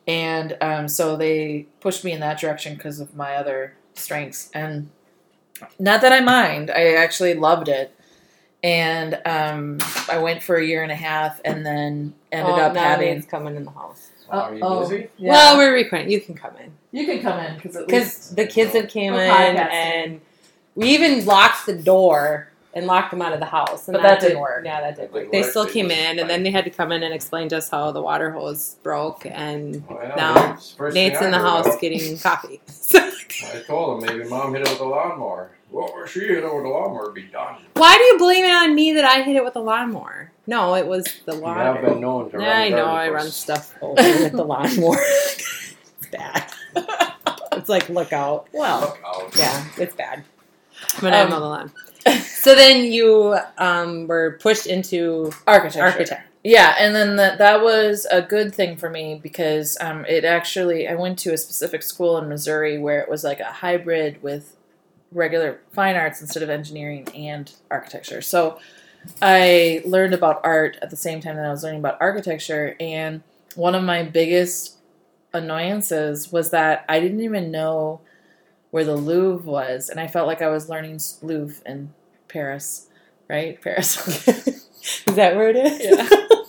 And um, so they pushed me in that direction because of my other strengths. And not that I mind. I actually loved it. And um, I went for a year and a half and then ended oh, up now having... Nate's coming in the house. Are you Oh, busy? yeah. Well, we're recording. You can come in. You can come in because Because the kids have came We're in podcasting. and we even locked the door and locked them out of the house. And But that didn't work. Yeah, that That didn't work. didn't They work. still They came just in and then they had to come in and explain to us how the water hose broke and Well, now it's the first thing Nate's I in the heard house about. getting coffee. I told him maybe mom hit it with a lawnmower. Well, she hit it with a lawnmower, it'd be done. Why do you blame it on me that I hit it with a lawnmower? No, it was the You have water. been known to run I know garden I run posts. stuff over with the lawnmower. It's bad. It's like look out. Well, Look out. Yeah, it's bad. When I Um, mow the lawn. So then you um, were pushed into architecture. architect. Yeah, and then that that was a good thing for me because um, it actually I went to a specific school in Missouri where it was like a hybrid with regular fine arts instead of engineering and architecture. So I learned about art at the same time that I was learning about architecture, and one of my biggest annoyances was that I didn't even know where the Louvre was, and I felt like I was learning Louvre in Paris, right? Paris. Is that where it is? Yeah.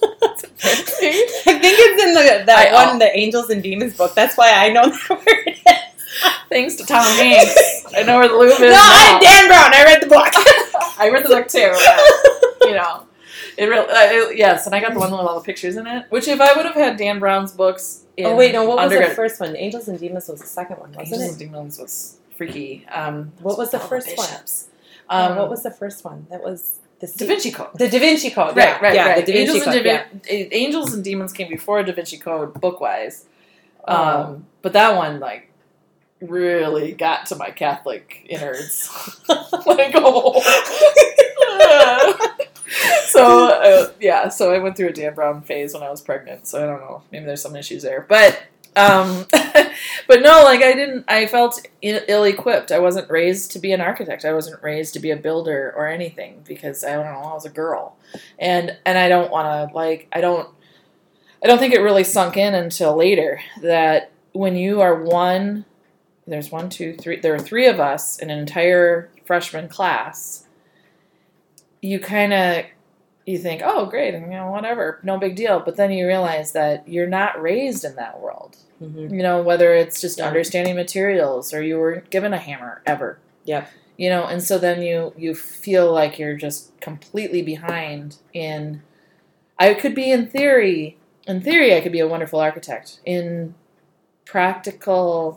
I think it's in the that I- one, the Angels and Demons book. That's why I know where it is. Thanks to Tom Hanks. I know where the Louvre No, is I'm now. Dan Brown. I read the book. I read the book too. but, you know, it really uh, it, yes, and I got the one with all the pictures in it. Which, if I would have had Dan Brown's books, in Oh wait, no. What was undergrad, the first one? Angels and Demons was the second one, wasn't Angels it? and Demons was freaky. Um, What was the all first one? bishops. Um, Um, what was the first one? That was the Da Vinci Code? The Da Vinci Code. Right, yeah, right, yeah, right. The Da Vinci Angels, Code. and yeah. Divi- Angels and Demons came before Da Vinci Code book wise, um, Oh. but that one like really got to my Catholic innards. Let it go. so uh, yeah, so I went through a Dan Brown phase when I was pregnant. So I don't know, maybe there's some issues there, but um, but no, like I didn't. I felt ill equipped. I wasn't raised to be an architect. I wasn't raised to be a builder or anything because I don't know. I was a girl, and and I don't want to like I don't. I don't think it really sunk in until later that when you are one, there's one, two, three. There are three of us in an entire freshman class. You kind of you think, oh, great, you know, whatever, no big deal. But then you realize that you're not raised in that world. Mm-hmm. You know, whether it's just Yeah. understanding materials or you weren't given a hammer ever. Yep. You know, and so then you you feel like you're just completely behind in. I could be in theory. In theory, I could be a wonderful architect. In practical,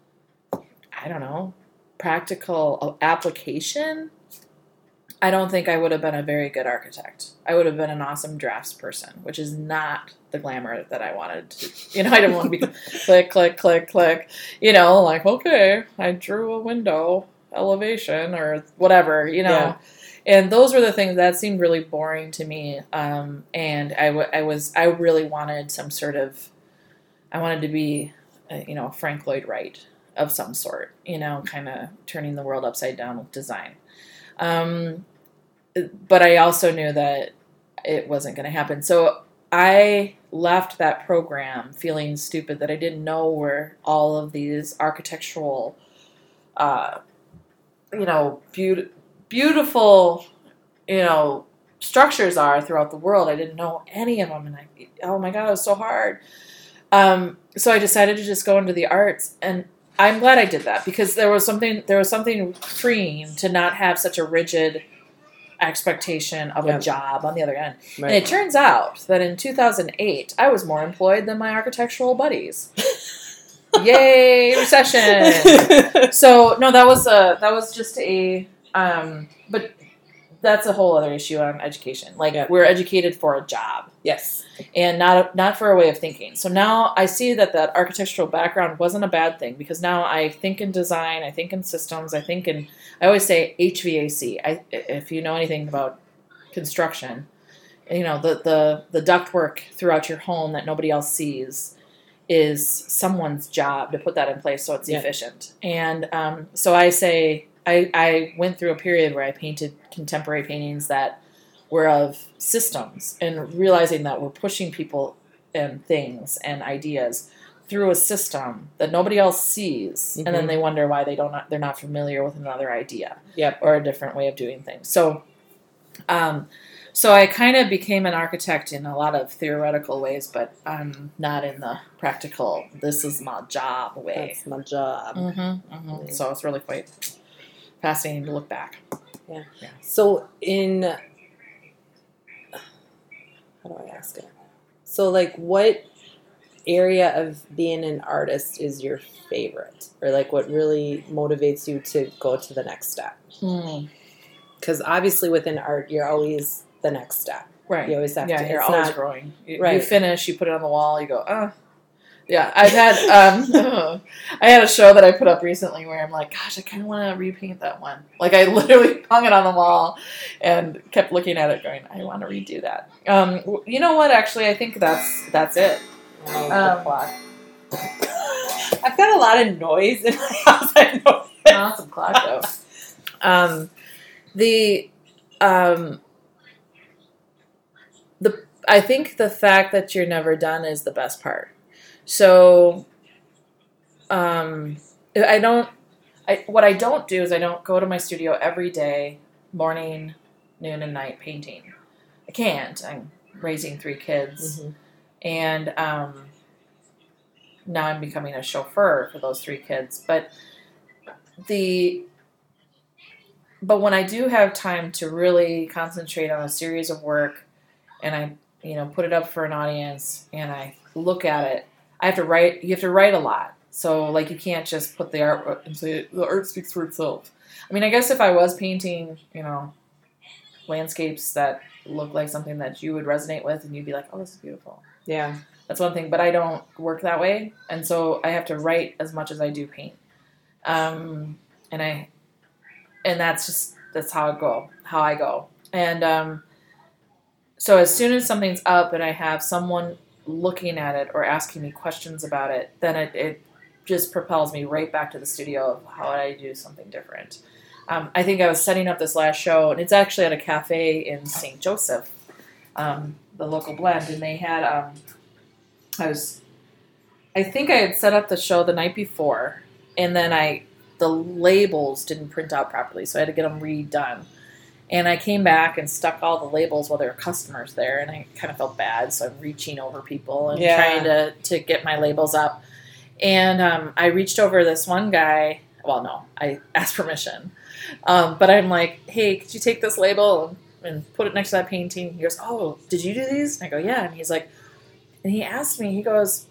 I don't know, practical application, I don't think I would have been a very good architect. I would have been an awesome drafts person, which is not the glamour that I wanted to. You know, I didn't want to be click, click, click, click. You know, like, okay, I drew a window elevation or whatever, you know. Yeah. And those were the things that seemed really boring to me. Um, and I, w- I was, I really wanted some sort of, I wanted to be, uh, you know, Frank Lloyd Wright of some sort, you know, kind of turning the world upside down with design. Um, but I also knew that it wasn't going to happen. So I left that program feeling stupid that I didn't know where all of these architectural, uh, you know, beautiful, beautiful, you know, structures are throughout the world. I didn't know any of them, and I, oh my god, it was so hard. Um, so I decided to just go into the arts, and I'm glad I did that because there was something there was something freeing to not have such a rigid expectation of Yeah. a job on the other end. Right. And it turns out that in two thousand eight, I was more employed than my architectural buddies. Yay, recession! So no, that was a that was just a um, but that's a whole other issue on education. Like Yeah. we're educated for a job Yes. and not not for a way of thinking. So now I see that that architectural background wasn't a bad thing because now I think in design, I think in systems, I think in I always say H V A C. I if you know anything about construction, you know the the the ductwork throughout your home that nobody else sees is someone's job to put that in place so it's Yeah. efficient. And um, so I say I, I went through a period where I painted contemporary paintings that were of systems and realizing that we're pushing people and things and ideas through a system that nobody else sees, and then Mhm. they wonder why they don't they're not familiar with another idea Yep. or a different way of doing things. So, um, so I kind of became an architect in a lot of theoretical ways, but I'm not in the practical. This is my job way. That's my job. Mm-hmm, mm-hmm. Mm. So it's really quite fascinating to look back. So in how do I ask it? So like what area of being an artist is your favorite? Or like what really motivates you to go to the next step? Mm. Because obviously within art you're always the next step. Right. You always have Yeah, to you're it's always not growing. You, you right. finish, you put it on the wall, you go, oh. Yeah, I've had, um, I had a show that I put up recently where I'm like, gosh, I kind of want to repaint that one. Like, I literally hung it on the wall and kept looking at it going, I want to redo that. Um, w- you know what, actually, I think that's that's it. um, Um, clock. I've got a lot of noise in my house. I know. Awesome clock, though. Um, the, um, the, I think the fact that you're never done is the best part. So, um, I don't, I, what I don't do is I don't go to my studio every day, morning, noon, and night painting. I can't. I'm raising three kids. Mhm. And um, now I'm becoming a chauffeur for those three kids. But the, but when I do have time to really concentrate on a series of work, and I, you know, put it up for an audience, and I look at it, I have to write. You have to write a lot. So like you can't just put the art and say the art speaks for itself. I mean, I guess if I was painting, you know, landscapes that look like something that you would resonate with, and you'd be like, oh, this is beautiful. Yeah. That's one thing, but I don't work that way, and so I have to write as much as I do paint. Um, and I, and that's just that's how I go, how I go. And um, so as soon as something's up and I have someone looking at it or asking me questions about it, then it, it just propels me right back to the studio of how would I do something different. Um, I think I was setting up this last show, and it's actually at a cafe in Saint Joseph, um, the local blend, and they had, um, I was, I think I had set up the show the night before, and then I, the labels didn't print out properly, so I had to get them redone. And I came back and stuck all the labels while there were customers there, and I kind of felt bad, so I'm reaching over people and Yeah. trying to, to get my labels up. And um, I reached over this one guy. Well, no, I asked permission. Um, but I'm like, hey, could you take this label and, and put it next to that painting? He goes, oh, did you do these? And I go, yeah. And he's like, and he asked me, he goes,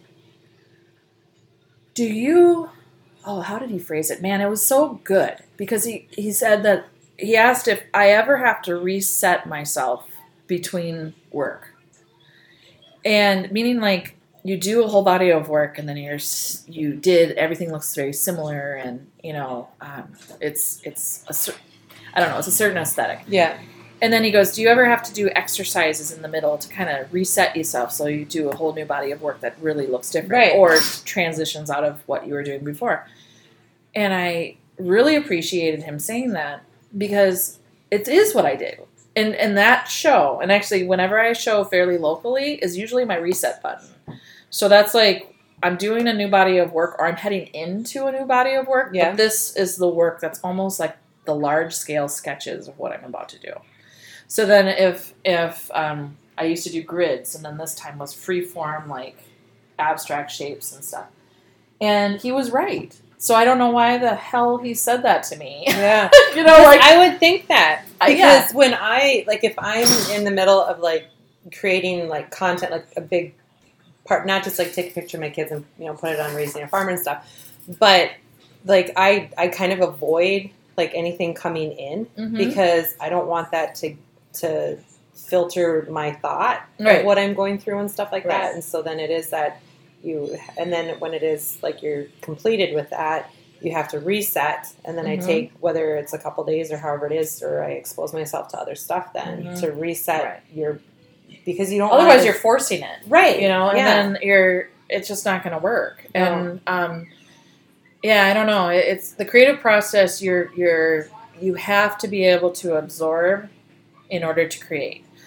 do you, oh, how did he phrase it? Man, it was so good. Because he, he said that, he asked if I ever have to reset myself between work. And meaning like you do a whole body of work and then you're, you did, everything looks very similar and, you know, um, it's, it's a cer- I don't know, it's a certain aesthetic. Yeah. And then he goes, do you ever have to do exercises in the middle to kind of reset yourself so you do a whole new body of work that really looks different Right. or transitions out of what you were doing before? And I really appreciated him saying that because it is what I do. And and that show, and actually whenever I show fairly locally, is usually my reset button. So that's like I'm doing a new body of work or I'm heading into a new body of work. Yeah. But this is the work that's almost like the large scale sketches of what I'm about to do. So then if if um, I used to do grids and then this time was free form like abstract shapes and stuff. And he was right. So I don't know why the hell he said that to me. Yeah. You know, like I would think that Uh, because yeah. when I like if I'm in the middle of like creating like content, like a big part, not just like take a picture of my kids and you know put it on Raising a Farmer and stuff, but like I I kind of avoid like anything coming in Mhm. because I don't want that to to filter my thought Right. of what I'm going through and stuff like Right. that, and so then it is that you and then when it is like you're completed with that. You have to reset, and then Mhm. I take, whether it's a couple days or however it is, or I expose myself to other stuff then Mhm. to reset Right. your, because you don't Otherwise, want to, you're forcing it, right, you know, and yeah. then you're it's just not going to work. No. And um, yeah, I don't know. It- It's the creative process. You're you're you have to be able to absorb in order to create.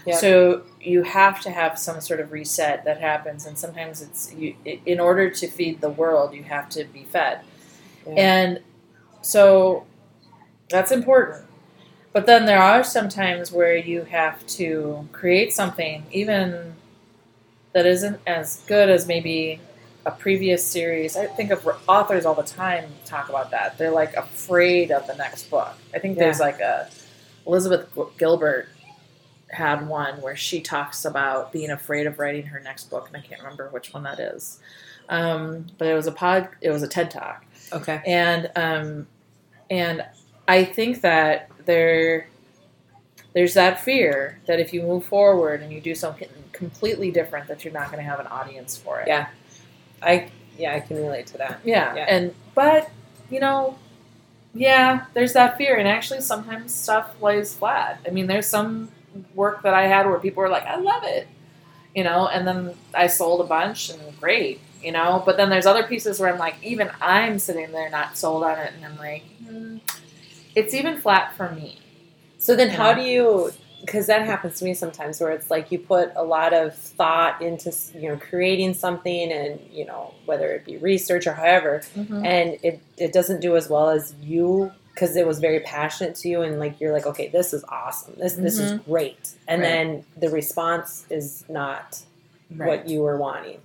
Yep. So you have to have some sort of reset that happens, and sometimes it's you. In order to feed the world, you have to be fed, Yeah. and so that's important. But then there are some times where you have to create something, even that isn't as good as maybe a previous series. I think of authors all the time talk about that. They're like afraid of the next book. I think Yeah. there's like a Elizabeth Gilbert had one where she talks about being afraid of writing her next book, and I can't remember which one that is. Um, but it was a pod. It was a TED Talk, Okay. and um, and I think that there there's that fear that if you move forward and you do something completely different, that you're not going to have an audience for it. Yeah. I yeah I can relate to that. Yeah. Yeah. And but you know, yeah, there's that fear, and actually sometimes stuff lays flat. I mean, there's some work that I had where people were like, I love it, you know, and then I sold a bunch and great, you know, but then there's other pieces where I'm like, even I'm sitting there not sold on it, and I'm like, hmm, it's even flat for me. So then how Yeah. do you, because that happens to me sometimes where it's like you put a lot of thought into, you know, creating something and, you know, whether it be research or however, Mm-hmm. and it, it doesn't do as well as you, because it was very passionate to you and like you're like, okay, this is awesome. This this is great. And Right. then the response is not Right. what you were wanting.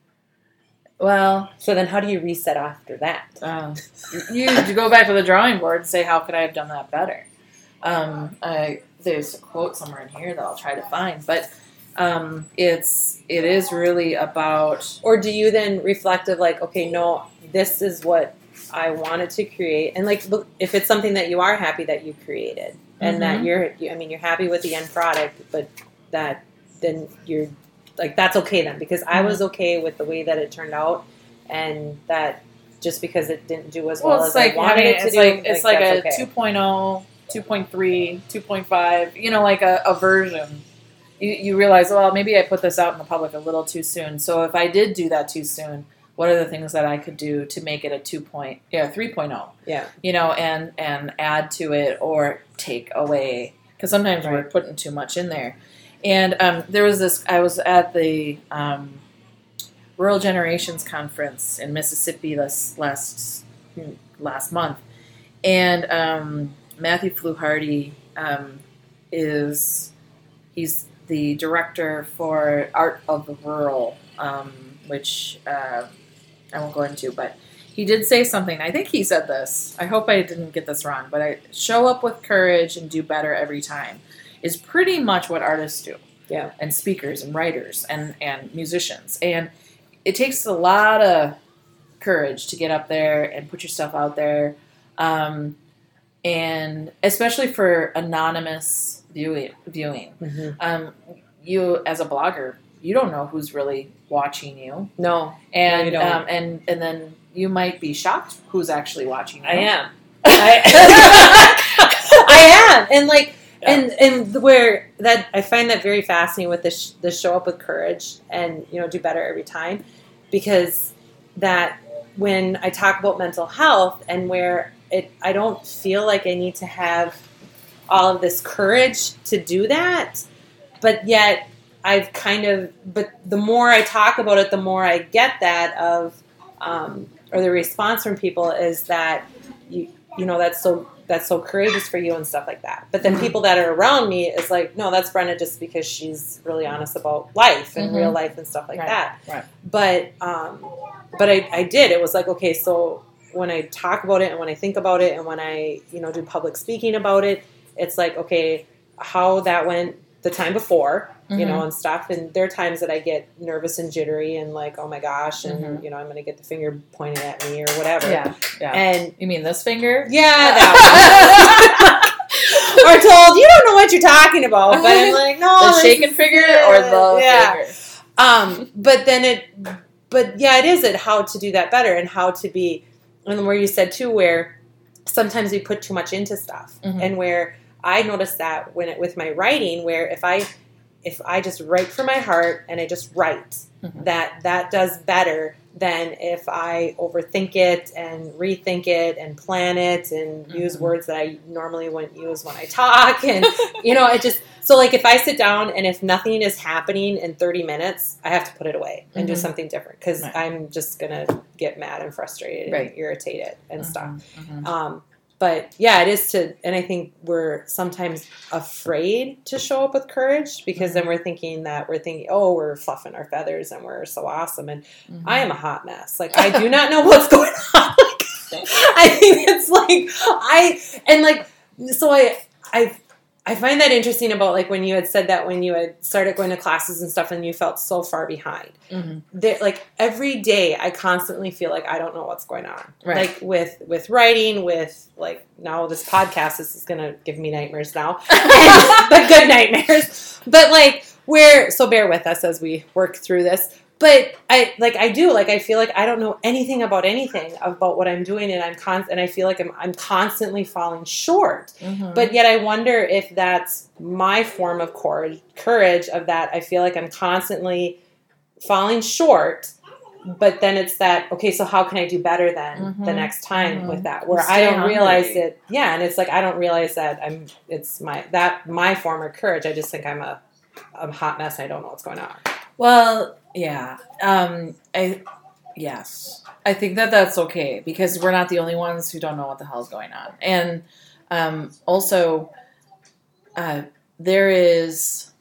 Well, So then how do you reset after that? uh, you, you go back to the drawing board and say, how could I have done that better? Um, I, there's a quote somewhere in here that I'll try to find, but um, it's it is really about Or do you then reflect of like, okay, no, this is what I wanted to create, and like, look, if it's something that you are happy that you created, and that Mhm. you're, I mean, you're happy with the end product, but that then you're like, that's okay then, because I was okay with the way that it turned out, and that just because it didn't do as well, well, as it's like I wanted having it to it's do, like it's like, that's a okay. two point oh, two point three, two point five, you know, like a, a version. You, you realize, well, maybe I put this out in the public a little too soon. So if I did do that too soon, what are the things that I could do to make it a two point, yeah, three point oh? Yeah. You know, and and add to it or take away, because sometimes we're Right. putting too much in there. And um, there was this. I was at the um, Rural Generations Conference in Mississippi last last last month, and um, Matthew Fluharty um, is he's the director for Art of the Rural, um, which uh, I won't go into, but he did say something. I think he said this. I hope I didn't get this wrong, but I show up with courage and do better every time is pretty much what artists do. Yeah. And speakers and writers and, and musicians. And it takes a lot of courage to get up there and put your stuff out there. Um, and especially for anonymous viewing. viewing. Mhm. Um, you, as a blogger, you don't know who's really watching you. No, And, you don't. um, and, and then you might be shocked who's actually watching you. I am. I, I am, and like, Yeah. and and where that I find that very fascinating with this the show up with courage and you know do better every time, because that when I talk about mental health and where it I don't feel like I need to have all of this courage to do that, but yet I've kind of but the more I talk about it, the more I get that of um, or the response from people is that you you know that's so that's so courageous for you and stuff like that. But then people that are around me is like, no, that's Brenda just because she's really honest about life and Mhm. real life and stuff like Right, that. right. But um, but I, I did. It was like, okay, so when I talk about it and when I think about it and when I, you know, do public speaking about it, it's like, okay, how that went the time before, you Mhm. know, and stuff. And there are times that I get nervous and jittery and like, oh my gosh, and, Mhm. you know, I'm going to get the finger pointed at me or whatever. Yeah, yeah. And You mean this finger? yeah, that one. Or told, you don't know what you're talking about. But I'm like, no. The this shaken is finger it. or the yeah. finger? Um, but then it, but yeah, it is it how to do that better and how to be, and where you said too, where sometimes we put too much into stuff, Mhm. and where I noticed that when it with my writing, where if I, if I just write from my heart and I just write, Mhm. that that does better than if I overthink it and rethink it and plan it and mm-hmm. use words that I normally wouldn't use when I talk. And, you know, it just, so like if I sit down and if nothing is happening in thirty minutes, I have to put it away and mm-hmm. do something different because right. I'm just going to get mad and frustrated right. and irritated and mm-hmm. stuff. Mm-hmm. Um, But yeah, it is to, and I think we're sometimes afraid to show up with courage because then we're thinking that we're thinking, oh, we're fluffing our feathers and we're so awesome. And mm-hmm. I am a hot mess. Like, I do not know what's going on. Like, I think it's like, I, and like, so I, I, I find that interesting about like when you had said that when you had started going to classes and stuff and you felt so far behind. Mm-hmm. That, like every day I constantly feel like I don't know what's going on. Right. Like with, with writing, with like now this podcast, this is going to give me nightmares now. But good nightmares. But like where, so bear with us as we work through this. But I like I do like I feel like I don't know anything about anything about what I'm doing, and I'm con- and I feel like I'm I'm constantly falling short. Mm-hmm. But yet I wonder if that's my form of courage, courage of that. I feel like I'm constantly falling short. But then it's that okay. So how can I do better then mm-hmm. the next time mm-hmm. with that? Where Stay I don't hungry. realize it. Yeah, and it's like I don't realize that I'm. It's my that my form of courage. I just think I'm a, a hot mess. I don't know what's going on. Well. Yeah. Um, I, yes. I think that that's okay because we're not the only ones who don't know what the hell is going on. And um, also, uh, there is,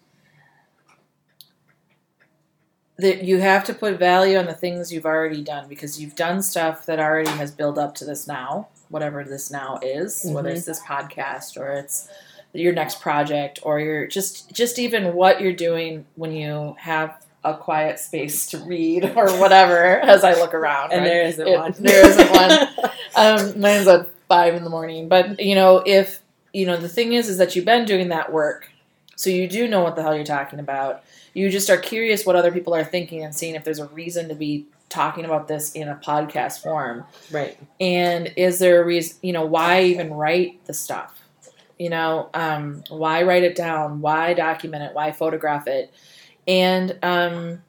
that you have to put value on the things you've already done because you've done stuff that already has built up to this now, whatever this now is, mm-hmm. whether it's this podcast or it's your next project or your just, just even what you're doing when you have a quiet space to read or whatever as I look around. And right? there isn't it, one. There isn't one. Um, mine's at five in the morning. But, you know, if, you know, the thing is, is that you've been doing that work. So you do know what the hell you're talking about. You just are curious what other people are thinking and seeing if there's a reason to be talking about this in a podcast form. Right. And is there a reason, you know, why even write the stuff? You know, um, why write it down? Why document it? Why photograph it? And um,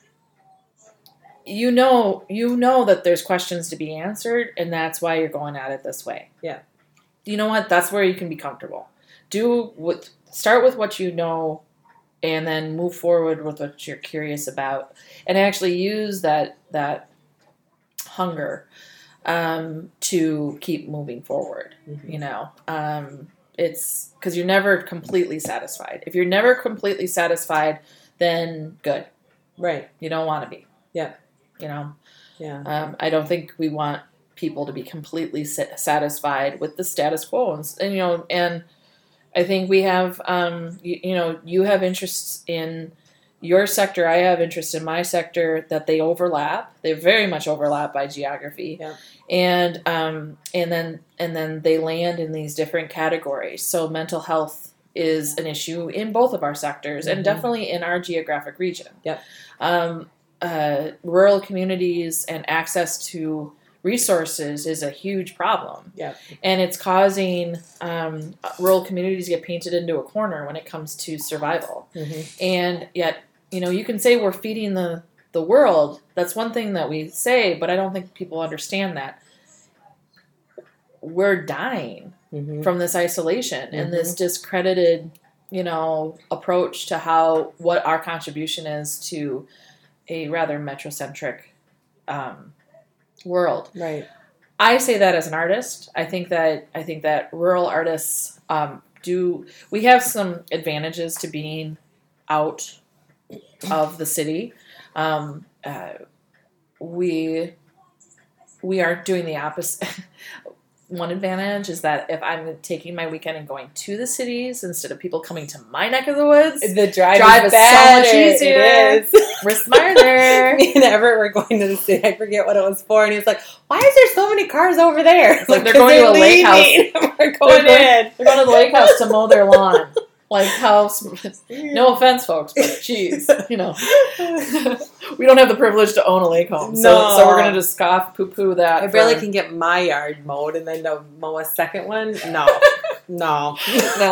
you know, you know that there's questions to be answered, and that's why you're going at it this way. Yeah. You know what? That's where you can be comfortable. Do what. Start with what you know, and then move forward with what you're curious about, and actually use that that hunger um, to keep moving forward. Mm-hmm. You know. Um, it's because you're never completely satisfied. If you're never completely satisfied, then good. Right. You don't want to be. Yeah. You know? Yeah. Um, I don't think we want people to be completely satisfied with the status quo. And, and you know, and I think we have, um, you, you know, you have interests in your sector. I have interest in my sector that they overlap. They very much overlap by geography. Yeah. And, um, and then, and then they land in these different categories. So mental health is an issue in both of our sectors mm-hmm. and definitely in our geographic region. Yep. Um, uh, rural communities and access to resources is a huge problem. Yep. And it's causing um, rural communities to get painted into a corner when it comes to survival. Mm-hmm. And yet, you know, you can say we're feeding the, the world. That's one thing that we say, but I don't think people understand that. We're dying. Mm-hmm. from this isolation mm-hmm. and this discredited, you know, approach to how, what our contribution is to a rather metrocentric um, world. Right. I say that as an artist. I think that, I think that rural artists um, do, we have some advantages to being out of the city. Um, uh, we, we are doing the opposite. One advantage is that if I'm taking my weekend and going to the cities instead of people coming to my neck of the woods, the drive, drive is, is so much easier. It is. We're smarter. Me and Everett were going to the city. I forget what it was for, and he was like, "Why is there so many cars over there?" It's like they're going to a lake house. We're going they're in. They're going to the lake house to mow their lawn. Like how, no offense, folks, but geez, you know, we don't have the privilege to own a lake home, so, no. so we're gonna just scoff, poo-poo that. I barely can get my yard mowed, and then to mow a second one. No, no, no.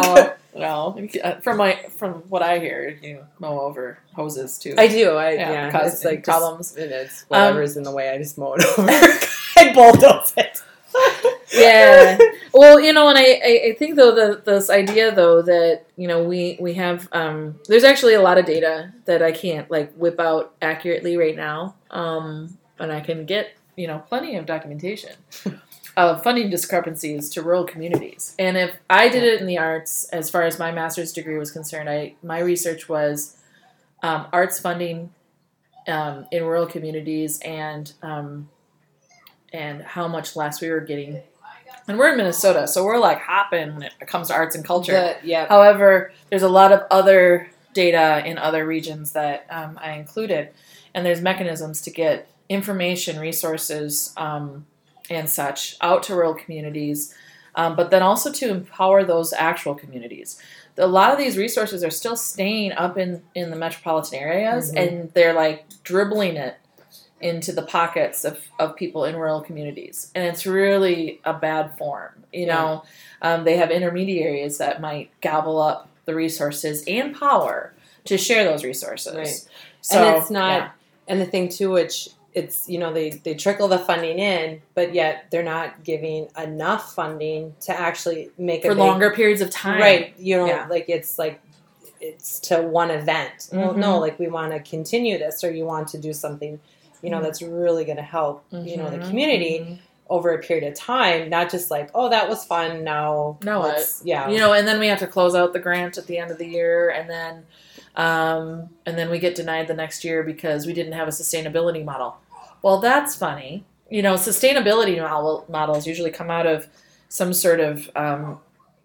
Well, from my from what I hear, you mow over hoses too. I do. I Yeah, yeah. cause it's like problems. Just, and it's whatever's Um, in the way. I just mow it over. I bulldoze it. Yeah. Well, you know, and I, I, I think though that this idea though that you know we we have um, there's actually a lot of data that I can't like whip out accurately right now, um, and I can get you know plenty of documentation of funding discrepancies to rural communities. And if I did it in the arts, as far as my master's degree was concerned, I my research was um, arts funding um, in rural communities and um, and how much less we were getting. And we're in Minnesota, so we're like hopping when it comes to arts and culture. The, yeah. However, there's a lot of other data in other regions that um, I included, and there's mechanisms to get information, resources, um, and such out to rural communities, um, but then also to empower those actual communities. A lot of these resources are still staying up in, in the metropolitan areas, Mhm. and they're like dribbling it into the pockets of, of people in rural communities. And it's really a bad form. You know, um, they have intermediaries that might gobble up the resources and power to share those resources. Right. So, and it's not, yeah. and the thing too, which it's, you know, they, they trickle the funding in, but yet they're not giving enough funding to actually make for a big, longer periods of time. right. You know, Yeah. like it's like, it's to one event. Well, Mhm. no, like we want to continue this, or you want to do something, you know, Mhm. that's really going to help, you know, the Mhm. community Mhm. over a period of time, not just like, oh, that was fun. Now, Now let's, yeah. You know, and then we have to close out the grant at the end of the year, and then um, and then we get denied the next year because we didn't have a sustainability model. Well, that's funny. You know, sustainability model, models usually come out of some sort of um,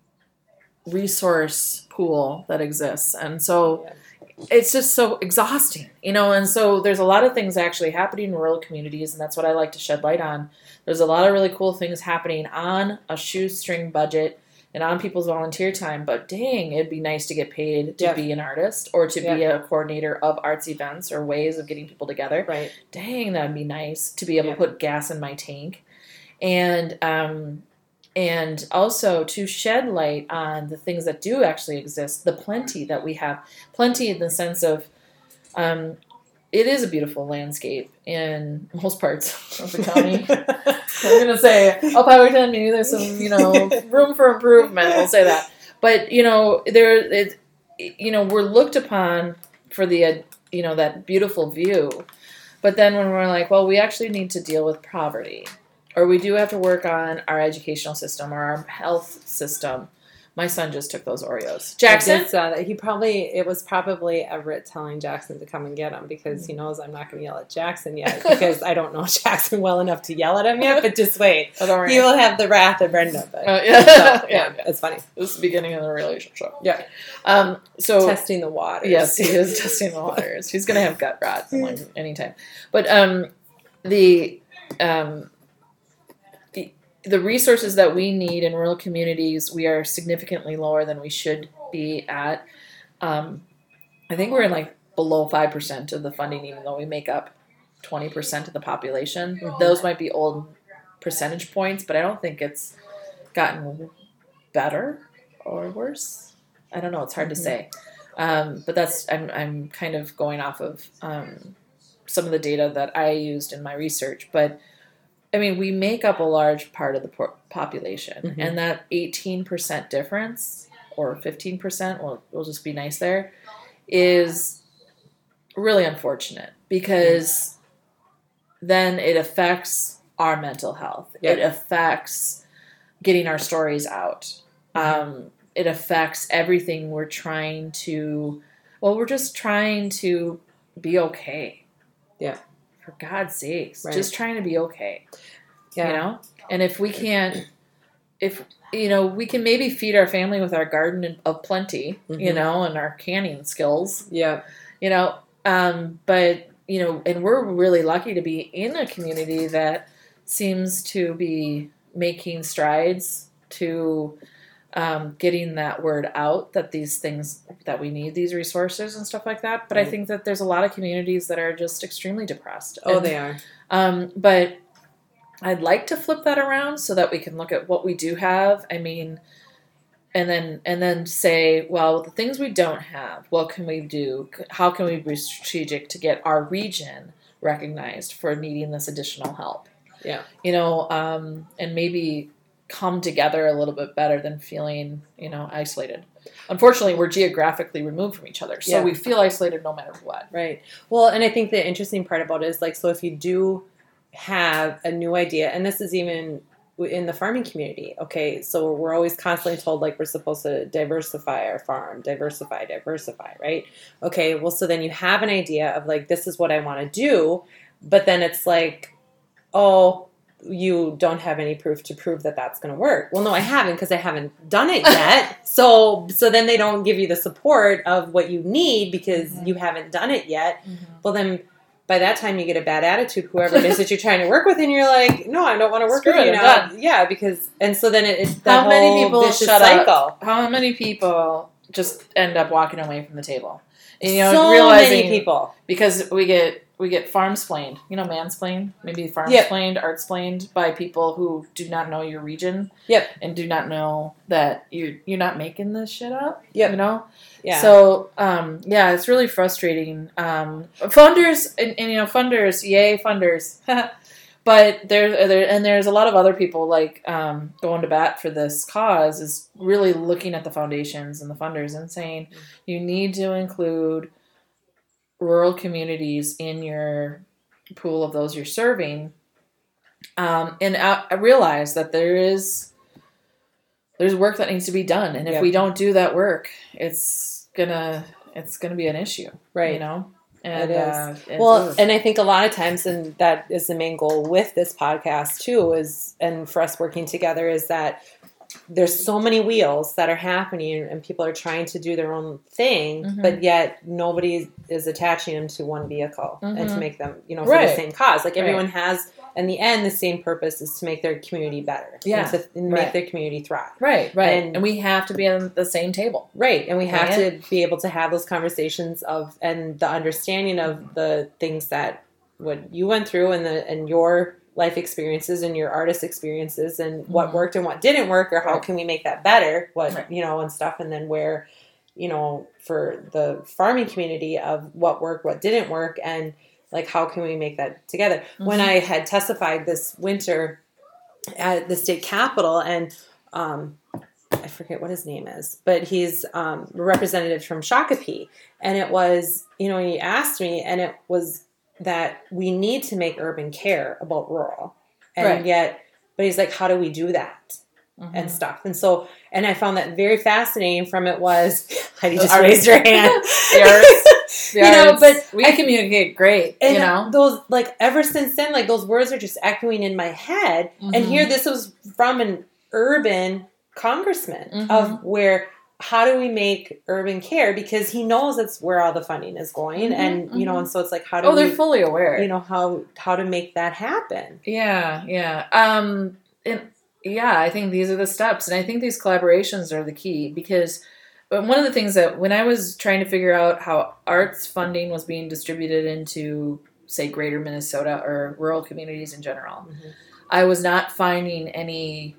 resource pool that exists, and so it's just so exhausting, you know. And so there's a lot of things actually happening in rural communities, and that's what I like to shed light on. There's a lot of really cool things happening on a shoestring budget and on people's volunteer time, but dang, it'd be nice to get paid to Yep. be an artist or to be Yep. a coordinator of arts events or ways of getting people together. Right. Dang, that'd be nice to be able Yep. to put gas in my tank. And um and also to shed light on the things that do actually exist, the plenty that we have. Plenty in the sense of um it is a beautiful landscape in most parts of the county. I'm going to say, up Highway ten, maybe there's some, you know, room for improvement. We'll say that. But, you know, there, it, you know, we're looked upon for the, uh, you know, that beautiful view. But then when we're like, well, we actually need to deal with poverty, or we do have to work on our educational system or our health system. My son just took those Oreos. Jackson? I did saw that. He probably, it was probably Everett telling Jackson to come and get him because he knows I'm not going to yell at Jackson yet because I don't know Jackson well enough to yell at him yet, but just wait. Oh, don't worry. He will have the wrath of Brenda. But, Oh, yeah. so, yeah. yeah, yeah. it's funny. This is the beginning of the relationship. Yeah. Um, so Testing the waters. yes, he is testing the waters. He's going to have gut rot like, anytime. But um, the um, the the resources that we need in rural communities, we are significantly lower than we should be at. Um, I think we're in like below five percent of the funding, even though we make up twenty percent of the population. Mhm. Those might be old percentage points, but I don't think it's gotten better or worse. I don't know. It's hard Mhm. to say. Um, but that's I'm I'm kind of going off of um, some of the data that I used in my research. But I mean, we make up a large part of the por- population, Mhm. and that eighteen percent difference, or fifteen percent, well, we'll just be nice there, is really unfortunate because then it affects our mental health. Yeah. It affects getting our stories out. Um, it affects everything we're trying to, well, we're just trying to be okay. Yeah. For God's sakes, Right. just trying to be okay. Yeah. You know? And if we can't, if, you know, we can maybe feed our family with our garden of plenty, you Mhm. know, and our canning skills, Yeah. you know, um, but, you know, and we're really lucky to be in a community that seems to be making strides to um, getting that word out that these things, that we need these resources and stuff like that. But I Right. think that there's a lot of communities that are just extremely depressed. Oh, And, they are. um, but I'd like to flip that around so that we can look at what we do have. I mean, and then and then say, well, the things we don't have, what can we do? How can we be strategic to get our region recognized for needing this additional help? Yeah. You know, um, and maybe come together a little bit better than feeling, you know, isolated. Unfortunately, we're geographically removed from each other, so Yeah. we feel isolated no matter what. Right. Well, and I think the interesting part about it is like, so if you do have a new idea, and this is even in the farming community, okay, so we're always constantly told like we're supposed to diversify our farm, diversify, diversify, right? Okay, well, so then you have an idea of like, this is what I want to do, but then it's like, oh, you don't have any proof to prove that that's going to work. Well, no, I haven't because I haven't done it yet. so so then they don't give you the support of what you need because mm-hmm. you haven't done it yet. Mm-hmm. Well, then by that time you get a bad attitude, whoever it is that you're trying to work with, and you're like, no, I don't want to work Screw with it, you I'm now. done. Yeah, because, and so then it, it's that How many whole people vicious shut cycle. up? How many people just end up walking away from the table? And, you know, so realizing many people. Because we get we get farm-splained, you know, mansplained, maybe farm-splained, yep. art-splained by people who do not know your region. Yep. And do not know that you're, you're not making this shit up. Yep. You know? Yeah. So, um, yeah, it's really frustrating. Um, funders, and, and, you know, funders, yay, funders. But there, there, and there's a lot of other people, like, um, going to bat for this cause is really looking at the foundations and the funders and saying, mm-hmm. you need to include rural communities in your pool of those you're serving, um, and I, I realize that there is there's work that needs to be done, and if yep. we don't do that work, it's gonna it's gonna be an issue, right? You know, and it is. Uh, well, ooh. and I think a lot of times, and that is the main goal with this podcast too, is and for us working together is that there's so many wheels that are happening and people are trying to do their own thing, mm-hmm. but yet nobody is attaching them to one vehicle mm-hmm. and to make them, you know, for right. the same cause. Like everyone right. has, in the end, the same purpose is to make their community better. Yeah. And to and right. make their community thrive. Right, right. And, and we have to be on the same table. Right. And we have right. to be able to have those conversations of, and the understanding of the things that what you went through and the, and your life experiences and your artist experiences and what mm-hmm. worked and what didn't work, or how right. can we make that better, what, right. you know, and stuff. And then where, you know, for the farming community of what worked, what didn't work, and like, how can we make that together? Mm-hmm. When I had testified this winter at the state capitol, and um, I forget what his name is, but he's um, a representative from Shakopee. And it was, you know, he asked me, and it was that we need to make urban care about rural. And right. yet, but he's like, how do we do that? Mm-hmm. And stuff. And so, and I found that very fascinating from it was, Heidi just raised her hand. Yours. You know, but we I, communicate great, and you know? Those, like, ever since then, like, those words are just echoing in my head. Mm-hmm. And here, this was from an urban congressman mm-hmm. of where, how do we make urban care? Because he knows that's where all the funding is going. Mm-hmm, and, mm-hmm. you know, and so it's like, how do oh, we... they're fully aware. You know, how, how to make that happen. Yeah, yeah. Um, and yeah, I think these are the steps. And I think these collaborations are the key, because one of the things that when I was trying to figure out how arts funding was being distributed into, say, greater Minnesota or rural communities in general, mm-hmm. I was not finding any,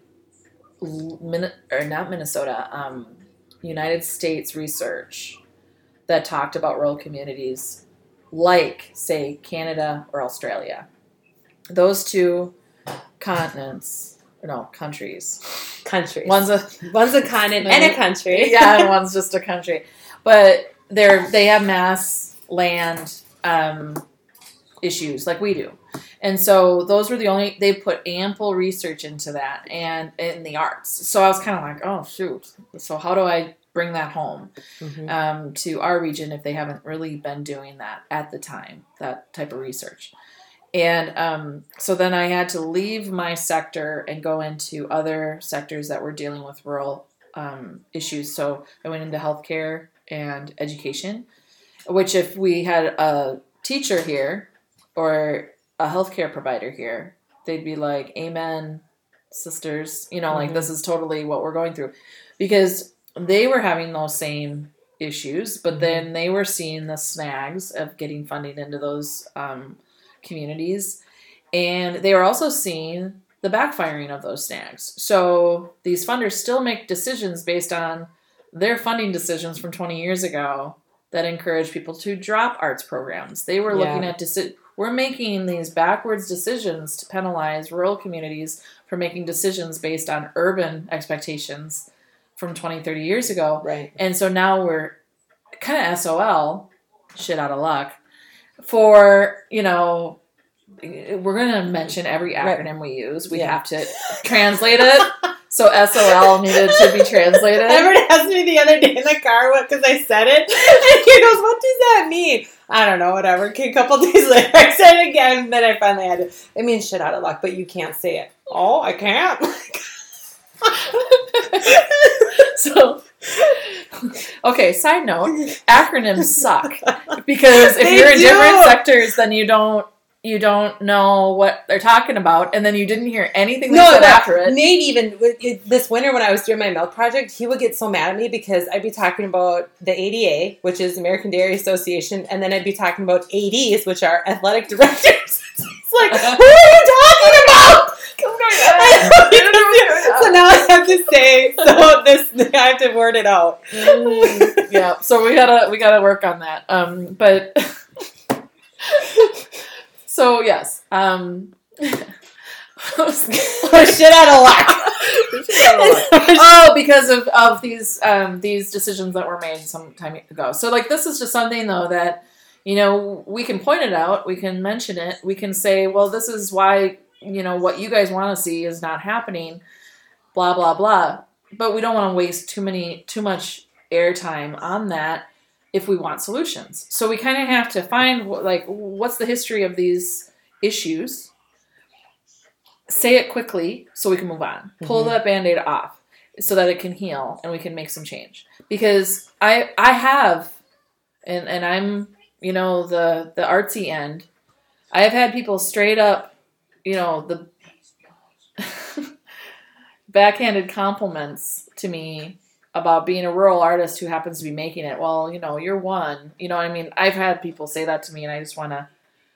or not Minnesota, um, United States research that talked about rural communities like, say, Canada or Australia. Those two continents, or no, countries. Countries. One's a one's a continent and a country. Yeah, and one's just a country. But they're they have mass land um, issues like we do. And so those were the only, they put ample research into that and in the arts. So I was kind of like, oh, shoot. So how do I bring that home mm-hmm. um, to our region if they haven't really been doing that at the time, that type of research? And um, so then I had to leave my sector and go into other sectors that were dealing with rural um, issues. So I went into healthcare and education, which if we had a teacher here or a healthcare provider here, they'd be like, amen, sisters. You know, mm-hmm. like, this is totally what we're going through. Because they were having those same issues, but mm-hmm. then they were seeing the snags of getting funding into those um, communities. And they were also seeing the backfiring of those snags. So these funders still make decisions based on their funding decisions from twenty years ago that encourage people to drop arts programs. They were looking Yeah. at, deci- we're making these backwards decisions to penalize rural communities for making decisions based on urban expectations from twenty, thirty years ago. Right. And so now we're kind of S O L, shit out of luck, for, you know, we're going to mention every acronym we use. We Yeah. have to translate it. So S O L needed to be translated. Everyone asked me the other day in the car what because I said it, and he goes, "What does that mean?" I don't know. Whatever. A couple days later, I said it again. Then I finally had to. It means shit out of luck, but you can't say it. Oh, I can't. So, okay, side note, acronyms suck. Because if They you're in do. different sectors, then you don't you don't know what they're talking about, and then you didn't hear anything they No, said but after it. Nate even it- this winter when I was doing my milk project, he would get so mad at me because I'd be talking about the A D A, which is American Dairy Association, and then I'd be talking about A Ds, which are athletic directors. It's like, who are you talking about? So now I have to say, so this I have to word it out. Mm, yeah, so we gotta we gotta work on that. Um, but so yes, um, Or shit out of luck. oh, because of, of these um, these decisions that were made some time ago. So like this is just something though that, you know, we can point it out, we can mention it, we can say, well, this is why, you know, what you guys want to see is not happening, blah blah blah. But we don't want to waste too many too much airtime on that if we want solutions. So we kind of have to find like what's the history of these issues. Say it quickly so we can move on. Pull Mhm. that Band-Aid off so that it can heal and we can make some change. Because I I have, and, and I'm, you know, the, the artsy end, I have had people straight up, you know, the backhanded compliments to me about being a rural artist who happens to be making it. Well, you know, you're one. You know what I mean? I've had people say that to me and I just want to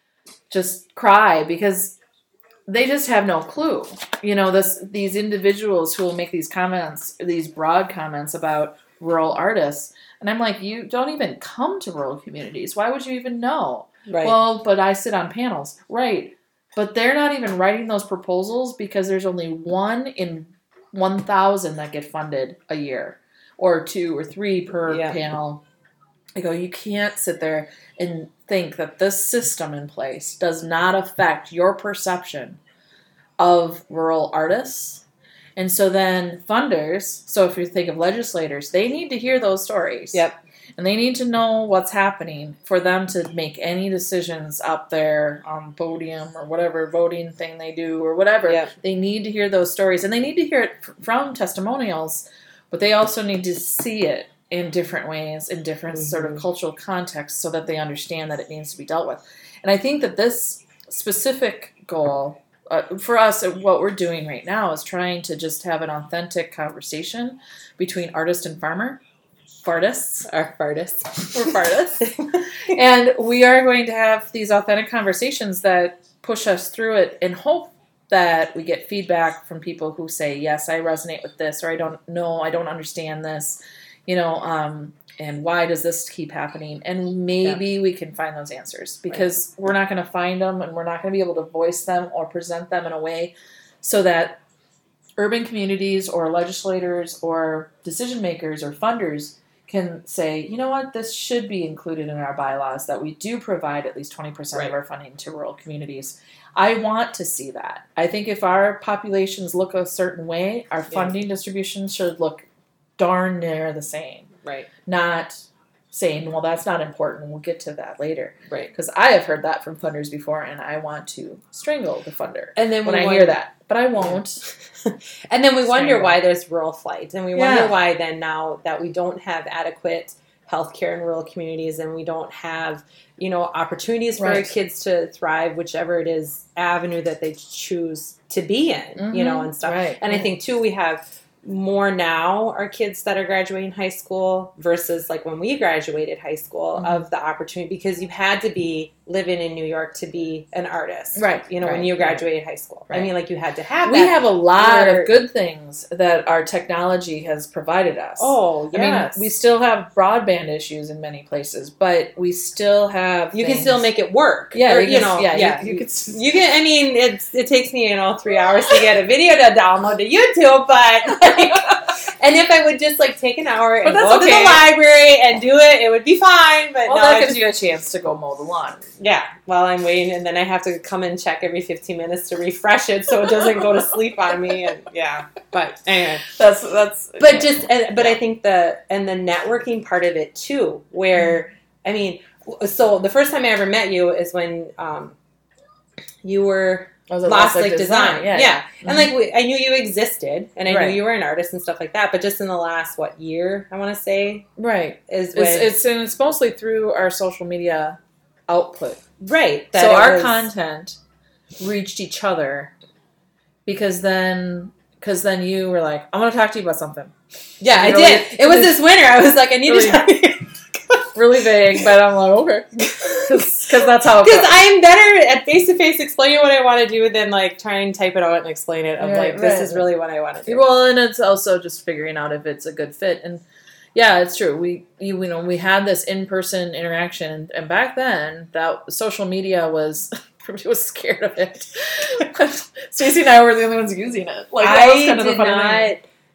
just cry because they just have no clue. You know, this these individuals who will make these comments, these broad comments about rural artists. And I'm like, you don't even come to rural communities. Why would you even know? Right. Well, but I sit on panels. Right. But they're not even writing those proposals because there's only one in one thousand that get funded a year. Or two or three per Yeah. panel. I go, you can't sit there and think that this system in place does not affect your perception of rural artists. And so then funders, so if you think of legislators, they need to hear those stories. Yep. And they need to know what's happening for them to make any decisions up there on podium or whatever voting thing they do or whatever. Yep. They need to hear those stories. And they need to hear it f- from testimonials, but they also need to see it in different ways, in different mm-hmm. sort of cultural contexts so that they understand that it needs to be dealt with. And I think that this specific goal, uh, for us, what we're doing right now is trying to just have an authentic conversation between artist and farmer. Fartists. Our fartists. We're fartists. And we are going to have these authentic conversations that push us through it and hope that we get feedback from people who say, yes, I resonate with this, or I don't know, I don't understand this. You know, um, and why does this keep happening? And maybe yeah. we can find those answers because right. we're not going to find them and we're not going to be able to voice them or present them in a way so that urban communities or legislators or decision makers or funders can say, you know what, this should be included in our bylaws that we do provide at least twenty percent right. of our funding to rural communities. I want to see that. I think if our populations look a certain way, our funding yeah. distribution should look darn near the same. Right. Not saying, well, that's not important. We'll get to that later. Right. Because I have heard that from funders before, and I want to strangle the funder and then when I wonder, hear that. But I won't. And then we wonder why there's rural flight. And we Yeah. wonder why then now that we don't have adequate healthcare in rural communities and we don't have, you know, opportunities for Right. our kids to thrive, whichever it is avenue that they choose to be in, Mm-hmm. you know, and stuff. Right. And I think, too, we have more now our kids that are graduating high school versus like when we graduated high school mm-hmm. of the opportunity because you had to be living in New York to be an artist. Right, You know, when right, you right. graduated high school. I Right. mean, like you had to have We that. have a lot where- of good things that our technology has provided us. Oh, yes. I mean, we still have broadband issues in many places, but we still have. You can things- still make it work. Yeah, Or, you, you can, know, yeah, yeah. You, you could. You can. I mean, it's it takes me you know three hours to get a video to download to YouTube, but like, and if I would just like take an hour and But that's go to okay. the library and do it, it would be fine. But Well, no, that I gives just, you a chance to go mow the lawn. yeah. While I'm waiting, and then I have to come and check every fifteen minutes to refresh it so it doesn't go to sleep on me. And yeah, but anyway. That's that's. But yeah. just, and- but I think the and the networking part of it too, where I mean, so the first time I ever met you is when um, you were I was at Lost Lake Design, Yeah, yeah, Mhm. and like we, I knew you existed, and I Right. knew you were an artist and stuff like that. But just in the last what year, I want to say right. is when It's it's and it's mostly through our social media output. right. that So it our was- content reached each other because then because then you were like, I want to talk to you about something. yeah, I really- did. It was really- this winter. I was like, I need really- to talk to you. Really vague, but I'm like, okay, because that's how. It Because goes. I'm better at face to face explaining what I want to do than like try and type it out and explain it. Of Right, like, this right. is really what I want to do. Well, and it's also just figuring out if it's a good fit. And yeah, it's true. We you, you know we had this in person interaction, and back then that social media was. Everybody was scared of it. Stacey and I were the only ones using it. Like that was I kind of the did funny not. thing.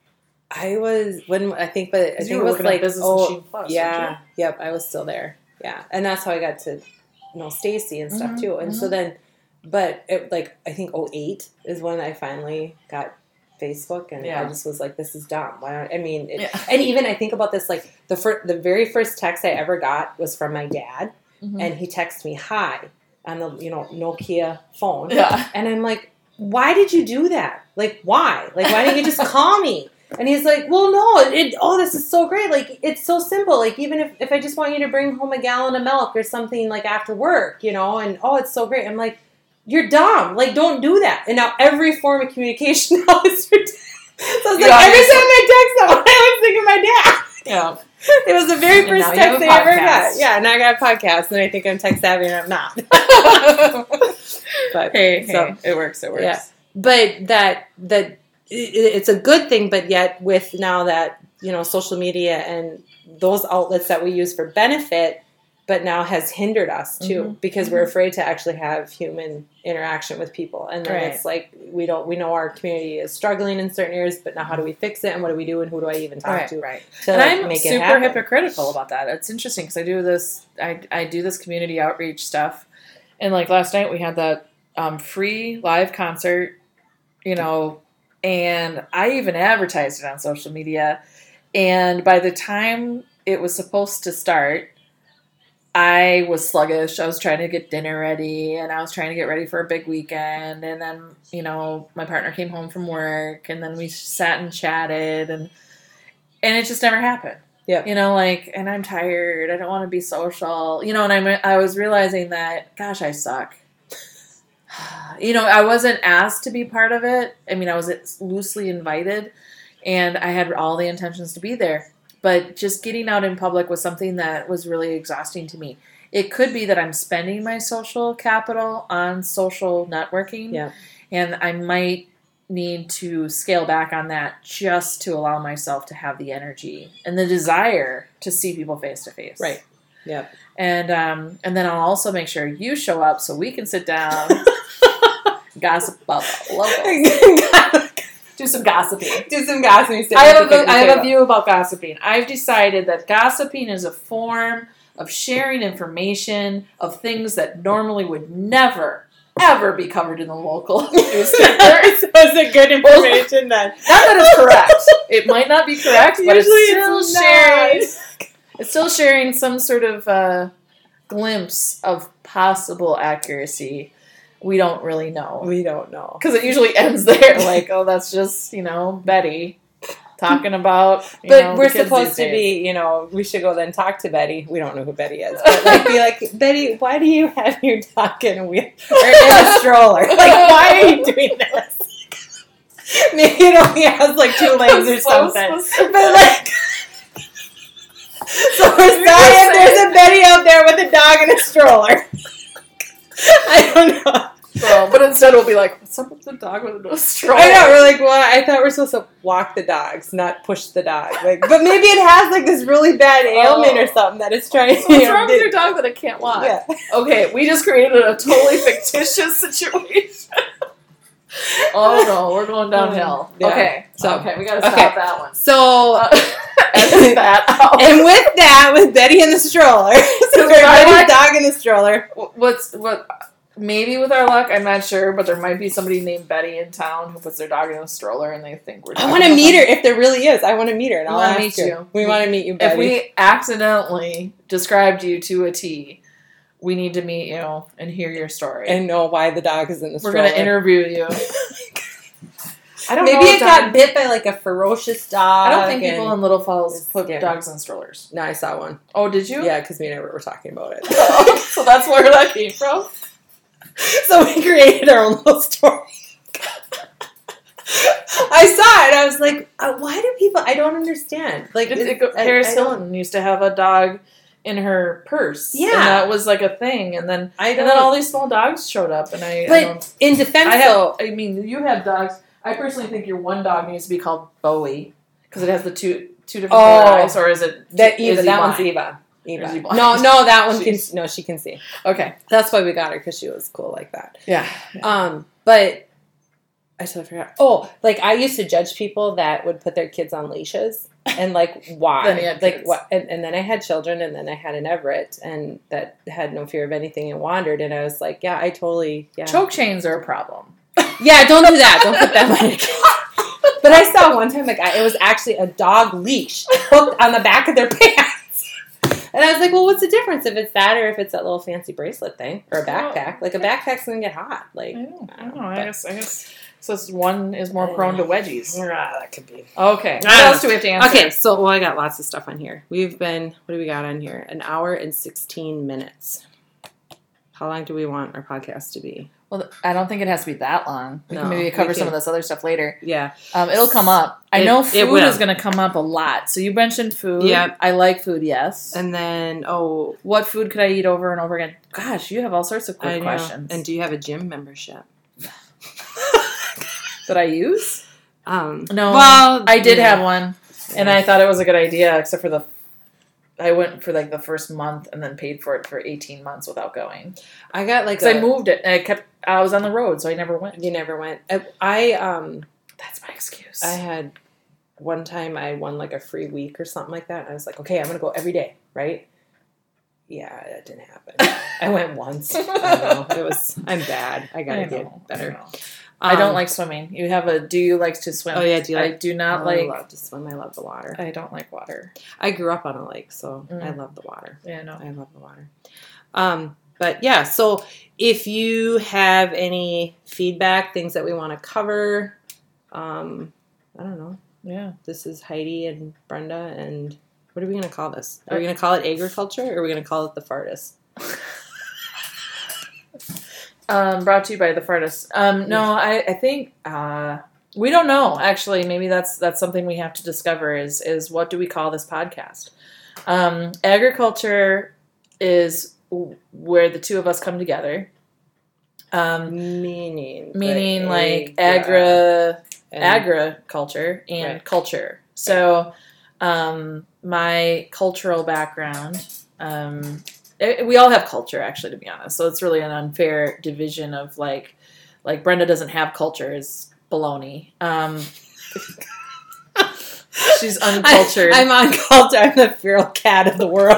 I was when I think, but I You think were it was working at like Business oh Machine Plus, yeah, weren't yep. I was still there. Yeah, and that's how I got to know Stacy and stuff Mhm, too. And so mhm. then, but it, like I think oh eight is when I finally got Facebook, and Yeah. I just was like, this is dumb. Why don't I mean? It, Yeah. And even I think about this like the fir- the very first text I ever got was from my dad, Mhm. and he texted me hi on the you know Nokia phone. Yeah. And I'm like, why did you do that? Like, why? Like, why didn't you just call me? And he's like, well, no, it, oh, this is so great. Like, it's so simple. Like, even if, if I just want you to bring home a gallon of milk or something, like, after work, you know, and, oh, it's so great. I'm like, you're dumb. Like, don't do that. And now every form of communication now is for So I was like, Yeah, every I time I text someone, I was thinking of my dad. Yeah. It was the very And first now you have text a I ever podcast. got. Yeah, and I got a podcast, and I think I'm tech savvy, and I'm not. But hey, so- hey, it works. It works. Yeah. But that that it, it's a good thing, but yet with now that you know social media and those outlets that we use for benefit, but now has hindered us too Mhm. because we're afraid to actually have human interaction with people, and then Right. it's like we don't we know our community is struggling in certain areas, but now how do we fix it, and what do we do, and who do I even talk Right, to right. to And like, I'm make it super happen? hypocritical about that. It's interesting because I do this. I I do this community outreach stuff, and like last night we had that um, free live concert, you know, and I even advertised it on social media. And by the time it was supposed to start, I was sluggish. I was trying to get dinner ready, and I was trying to get ready for a big weekend. And then, you know, my partner came home from work, and then we sat and chatted, and and it just never happened. Yeah. You know, like, and I'm tired. I don't want to be social. You know, and I'm I was realizing that, gosh, I suck. You know, I wasn't asked to be part of it. I mean, I was loosely invited, and I had all the intentions to be there. But just getting out in public was something that was really exhausting to me. It could be that I'm spending my social capital on social networking, Yeah. and I might need to scale back on that just to allow myself to have the energy and the desire to see people face to face. Right. Yep. And um, and then I'll also make sure you show up so we can sit down, gossip about the locals. Do some gossiping. Do some gossiping. sit I at have the a, I have a table. view about gossiping. I've decided that gossiping is a form of sharing information of things that normally would never, ever be covered in the local newspaper. So is it good information then? Not that it's correct. It might not be correct, but it's Usually still it's not. sharing. It's still sharing some sort of uh, glimpse of possible accuracy. We don't really know. We don't know. Because it usually ends there, like, oh, that's just, you know, Betty talking about. You But know, the we're kids supposed these to days. be, you know, we should go then talk to Betty. We don't know who Betty is. But like, be like, Betty, why do you have your dog in a wheel or in a stroller? Like, why are you doing this? Maybe it only has like two legs or So something. specific. But like, so we're sorry if there's a Betty out there with a dog in a stroller. I don't know. So, but instead we'll be like, what's up with the dog with a stroller? I know, we're like, well, I thought we're supposed to walk the dogs, not push the dog. Like, but maybe it has like this really bad ailment Oh. or something that it's trying to. So what's wrong with your dog that it can't walk? Yeah. Okay, we just created a totally fictitious situation. Oh no, we're going downhill. Yeah. Okay, So- okay, we gotta stop okay. that one. So, Uh, edit that out. and with that, with Betty in the stroller, so With our luck- Betty's dog in the stroller. What's what? Maybe with our luck, I'm not sure, but there might be somebody named Betty in town who puts their dog in a stroller and they think we're. I want to meet her if there really is. I want to meet her, and We I'll wanna ask meet her. you. We want to meet you, Betty. If we accidentally described you to a T, we need to meet you and hear your story. and know why the dog is in the we're stroller. gonna interview you. I don't Maybe know. it if got dog- bit by like a ferocious dog. I don't think and- people in Little Falls it's put scary. dogs in strollers. No, I saw one. Oh, did you? Yeah, because me and I were talking about it. So that's where that came from. So we created our own little story. I saw it. I was like, uh, why do people? I don't understand. Like It- it- I- Paris I don't- Hilton used to have a dog in her purse. Yeah. and that was like a thing. And then I and don't. then all these small dogs showed up, and I. I but don't, in defense, I have. though, I mean, you have dogs. I personally think your one dog needs to be called Bowie because it has the two two different Oh. color eyes, or is it that is Eva, he that one's blind? Eva. Eva. Or is he blind? No, no, that one can. Jeez. No, she can see. Okay, That's why we got her because she was cool like that. yeah. Um, but I totally forgot. Oh, like I used to judge people that would put their kids on leashes, and like why? Then you had like kids. what? And, and then I had children, and then I had an Everett, and that had no fear of anything and wandered. And I was like, yeah, I totally, yeah, Choke chains are a problem. yeah. Don't do that. Don't put that on your kids. But I saw one time, like I, it was actually a dog leash hooked on the back of their pants. And I was like, well, what's the difference if it's that or if it's that little fancy bracelet thing or a backpack? Like a backpack's gonna get hot. Like I know. I don't know. but- I guess. I guess. So this one is more prone to wedgies. Ah, that could be. Okay. What Ah. else do we have to answer? Okay, so well, I got lots of stuff on here. We've been, what do we got on here? An hour and sixteen minutes. How long do we want our podcast to be? Well, I don't think it has to be that long. We No, can maybe we cover some can- of this other stuff later. Yeah. Um, it'll come up. I It- know it food will. is going to come up a lot. So you mentioned food. Yep. I like food, yes. And then, oh, What food could I eat over and over again? Gosh, you have all sorts of I quick know. questions. And do you have a gym membership? that I use? Um, No. well, I did yeah. have one, and I thought it was a good idea, except for the. I went for like the first month and then paid for it for eighteen months without going. I got like Because a, I moved it and I kept. I was on the road, so I never went. You never went. I, I um That's my excuse. I had one time I won like a free week or something like that. And I was like, okay, I'm gonna go every day, right? Yeah, that didn't happen. I went once. I know. It was. I'm bad. I gotta I know, get better. I, know. I don't Um, like swimming. You have a. Do you like to swim? Oh yeah, do you I like? do not oh, like. I love to swim. I love the water. I don't like water. I grew up on a lake, so Mm. I love the water. Yeah, no. I love the water. Um, but yeah, so if you have any feedback, things that we want to cover, um, I don't know. Yeah. This is Heidi and Brenda, and what are we going to call this? Are we going to call it agriculture, or are we going to call it the fartus? Um, brought to you by the Fartus. Um, no, I, I think uh, we don't know. Actually, maybe that's that's something we have to discover. Is is what do we call this podcast? Um, agriculture is w- where the two of us come together. Um, Meaning, meaning the like agra- agra and- agriculture and Right. culture. So, um, my cultural background. Um, it- we all have culture, actually, to be honest. So it's really an unfair division of like, like Brenda doesn't have culture is baloney. Um, she's uncultured. I, I'm uncultured. I'm the feral cat of the world.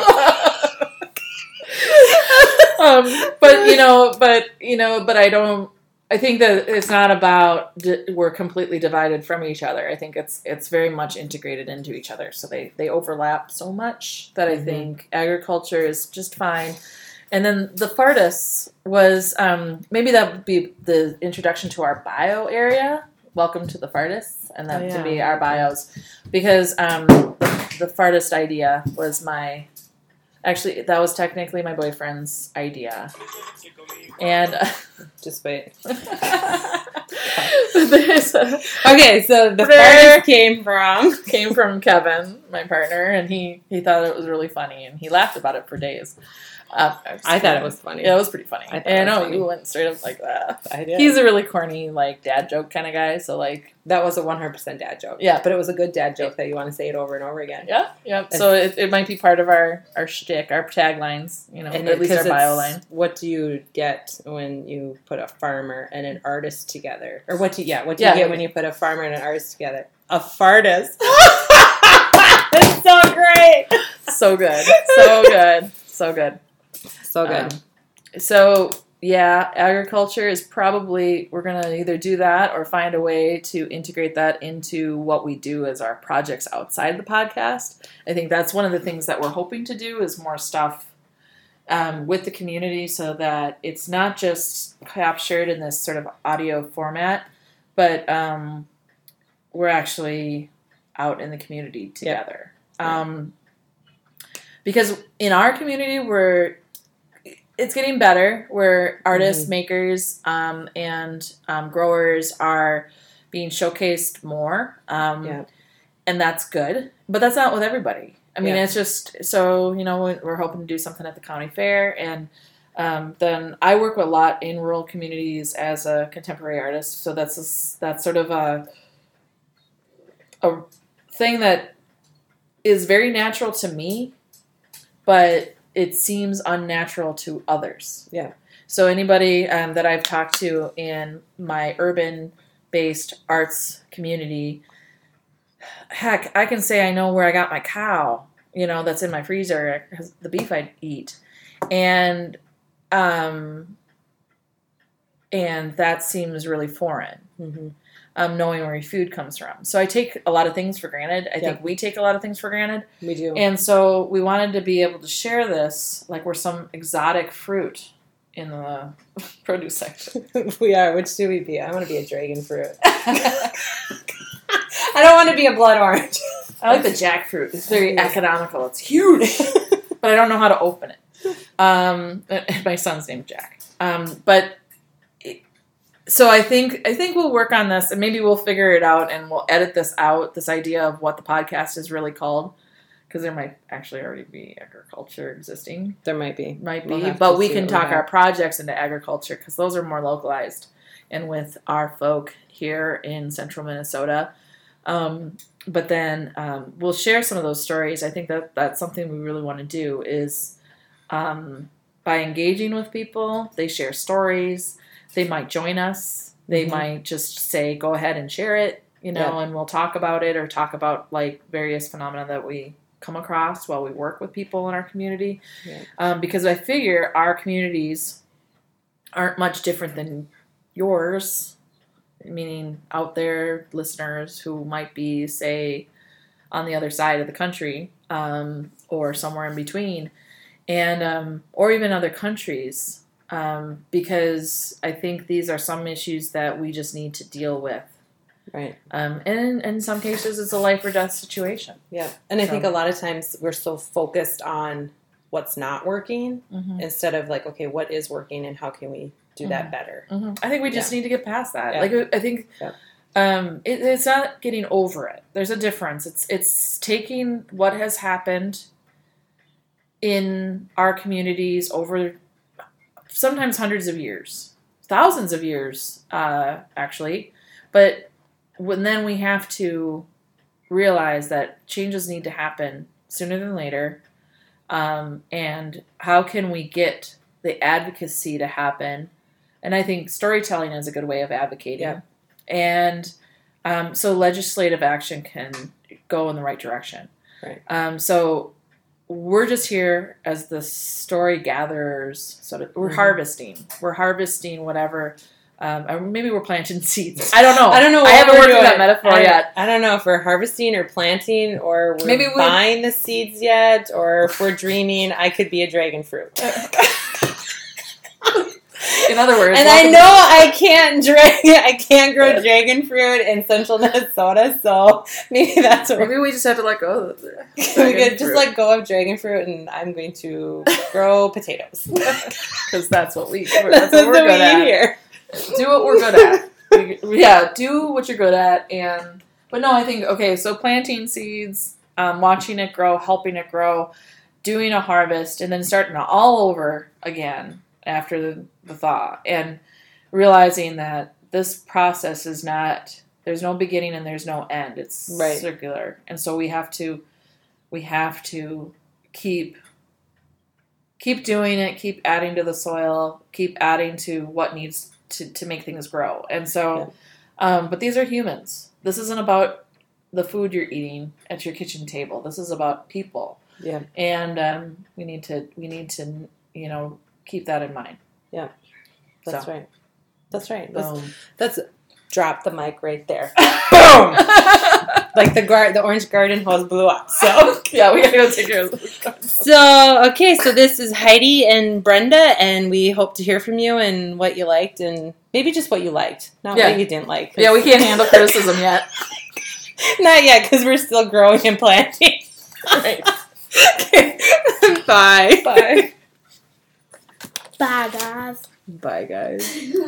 um, but you know, but you know, but I don't. I think that it's not about di- we're completely divided from each other. I think it's it's very much integrated into each other. So they they overlap so much that I Mhm. think agriculture is just fine. And then the Fartus was um, maybe that would be the introduction to our bio area. Welcome to the Fartus, and that Oh, yeah. to be our bios, because um, the, the Fartist idea was my. Actually, that was technically my boyfriend's idea. And uh, Just wait. there's a, Okay, so the There- fartus came from. came from Kevin, my partner, and he, he thought it was really funny, and he laughed about it for days. Uh, I thought it was funny. Yeah, it was pretty funny. I thought And it I was know funny. you went straight up like that. I did. He's a really corny, like dad joke kind of guy. So like, that was a one hundred percent dad joke. Yeah. But it was a good dad joke that you want to say it over and over again. yeah, yeah. So it, it might be part of our our shtick, our taglines. You know, And at least our 'cause bio it's- line. What do you get when you put a farmer and an artist together? Or what do you, yeah, what do you Yeah. get when you put a farmer and an artist together? A fartist. That's so great. So good, so good, so good. So good. Um, so yeah, agriculture is probably, we're gonna either do that or find a way to integrate that into what we do as our projects outside the podcast. I think that's one of the things that we're hoping to do is more stuff um, with the community so that it's not just captured in this sort of audio format, but um, we're actually out in the community together. Yeah. Um, because in our community, we're it's getting better. Where artists, Mm-hmm. makers, um, and um, growers are being showcased more, um, Yeah. and that's good. But that's not with everybody. I mean, Yeah. it's just so you know we're hoping to do something at the county fair, and um, then I work a lot in rural communities as a contemporary artist. So that's a, that's sort of a a thing that is very natural to me, but it seems unnatural to others. Yeah. So anybody um, that I've talked to in my urban-based arts community, heck, I can say I know where I got my cow, you know, that's in my freezer, the beef I eat. And, um, and that seems really foreign. Mm-hmm. Um, knowing where your food comes from. So I take a lot of things for granted. I Yeah. think we take a lot of things for granted. We do. And so we wanted to be able to share this like we're some exotic fruit in the produce section. We are. Which do we be? I want to be a dragon fruit. I don't want to be a blood orange. I like the jackfruit. It's very economical. It's huge. But I don't know how to open it. Um, my son's named Jack. Um, but So I think I think we'll work on this, and maybe we'll figure it out, and we'll edit this out. This idea of what the podcast is really called, because there might actually already be agriculture existing, There might be. might We'll be, have but to we see can what we talk have. our projects into agriculture because those are more localized, and with our folk here in central Minnesota. Um, but then um, we'll share some of those stories. I think that that's something we really want to do is um, by engaging with people, they share stories. They might join us. They Mhm. might just say, go ahead and share it, you know, Yeah. and we'll talk about it or talk about like various phenomena that we come across while we work with people in our community. Yeah. Um, because I figure our communities aren't much different than yours, meaning out there listeners who might be, say, on the other side of the country um, or somewhere in between, and um, or even other countries. Um, because I think these are some issues that we just need to deal with. Right. Um, and in some cases, it's a life or death situation. Yeah. And I So- think a lot of times we're so focused on what's not working Mm-hmm. instead of like, okay, what is working and how can we do that better? Mm-hmm. I think we just need to get past that. Yeah. Like, I think Yeah. um, it, it's not getting over it. There's a difference. It's it's taking what has happened in our communities over sometimes hundreds of years, thousands of years, uh, actually. But when then we have to realize that changes need to happen sooner than later. Um, and how can we get the advocacy to happen? And I think storytelling is a good way of advocating. Yeah. And um, so legislative action can go in the right direction. Right. Um, so we're just here as the story gatherers. Sort of, we're Mhm. harvesting. We're harvesting whatever. Um, or maybe we're planting seeds. I don't know. I don't know. I what haven't we're worked with doing. that metaphor I, yet. I don't know if we're harvesting or planting or we're Maybe we- buying the seeds yet or if we're dreaming I could be a dragon fruit. In other words, And I know I can't drag, I can't grow dragon fruit in central Minnesota, so maybe that's what we're maybe we just have to let go of it. we could just let go of dragon fruit, and I'm going to grow potatoes. because that's what we That's, that's what we're what we good at. eat here. Do what we're good at. We- yeah, do what you're good at. And but no, I think okay. So planting seeds, um, watching it grow, helping it grow, doing a harvest and then starting all over again after the, the thaw, and realizing that this process is not, there's no beginning and there's no end. It's Right. circular. And so we have to, we have to keep, keep doing it, keep adding to the soil, keep adding to what needs to, to make things grow. And so, um, but these are humans. This isn't about the food you're eating at your kitchen table. This is about people. Yeah. And um, we need to, we need to, you know, keep that in mind. That's So. right. That's right. That's, Um, that's drop the mic right there. Boom! Like the gar- the orange garden hose blew up. So yeah, we gotta go take care of this. So, okay, so this is Heidi and Brenda, and we hope to hear from you and what you liked, and maybe just what you liked, not Yeah. what you didn't like. Yeah, we can't handle criticism yet. Not yet, because we're still growing and planting. Right. Okay. Bye. Bye. Bye, guys. Bye, guys.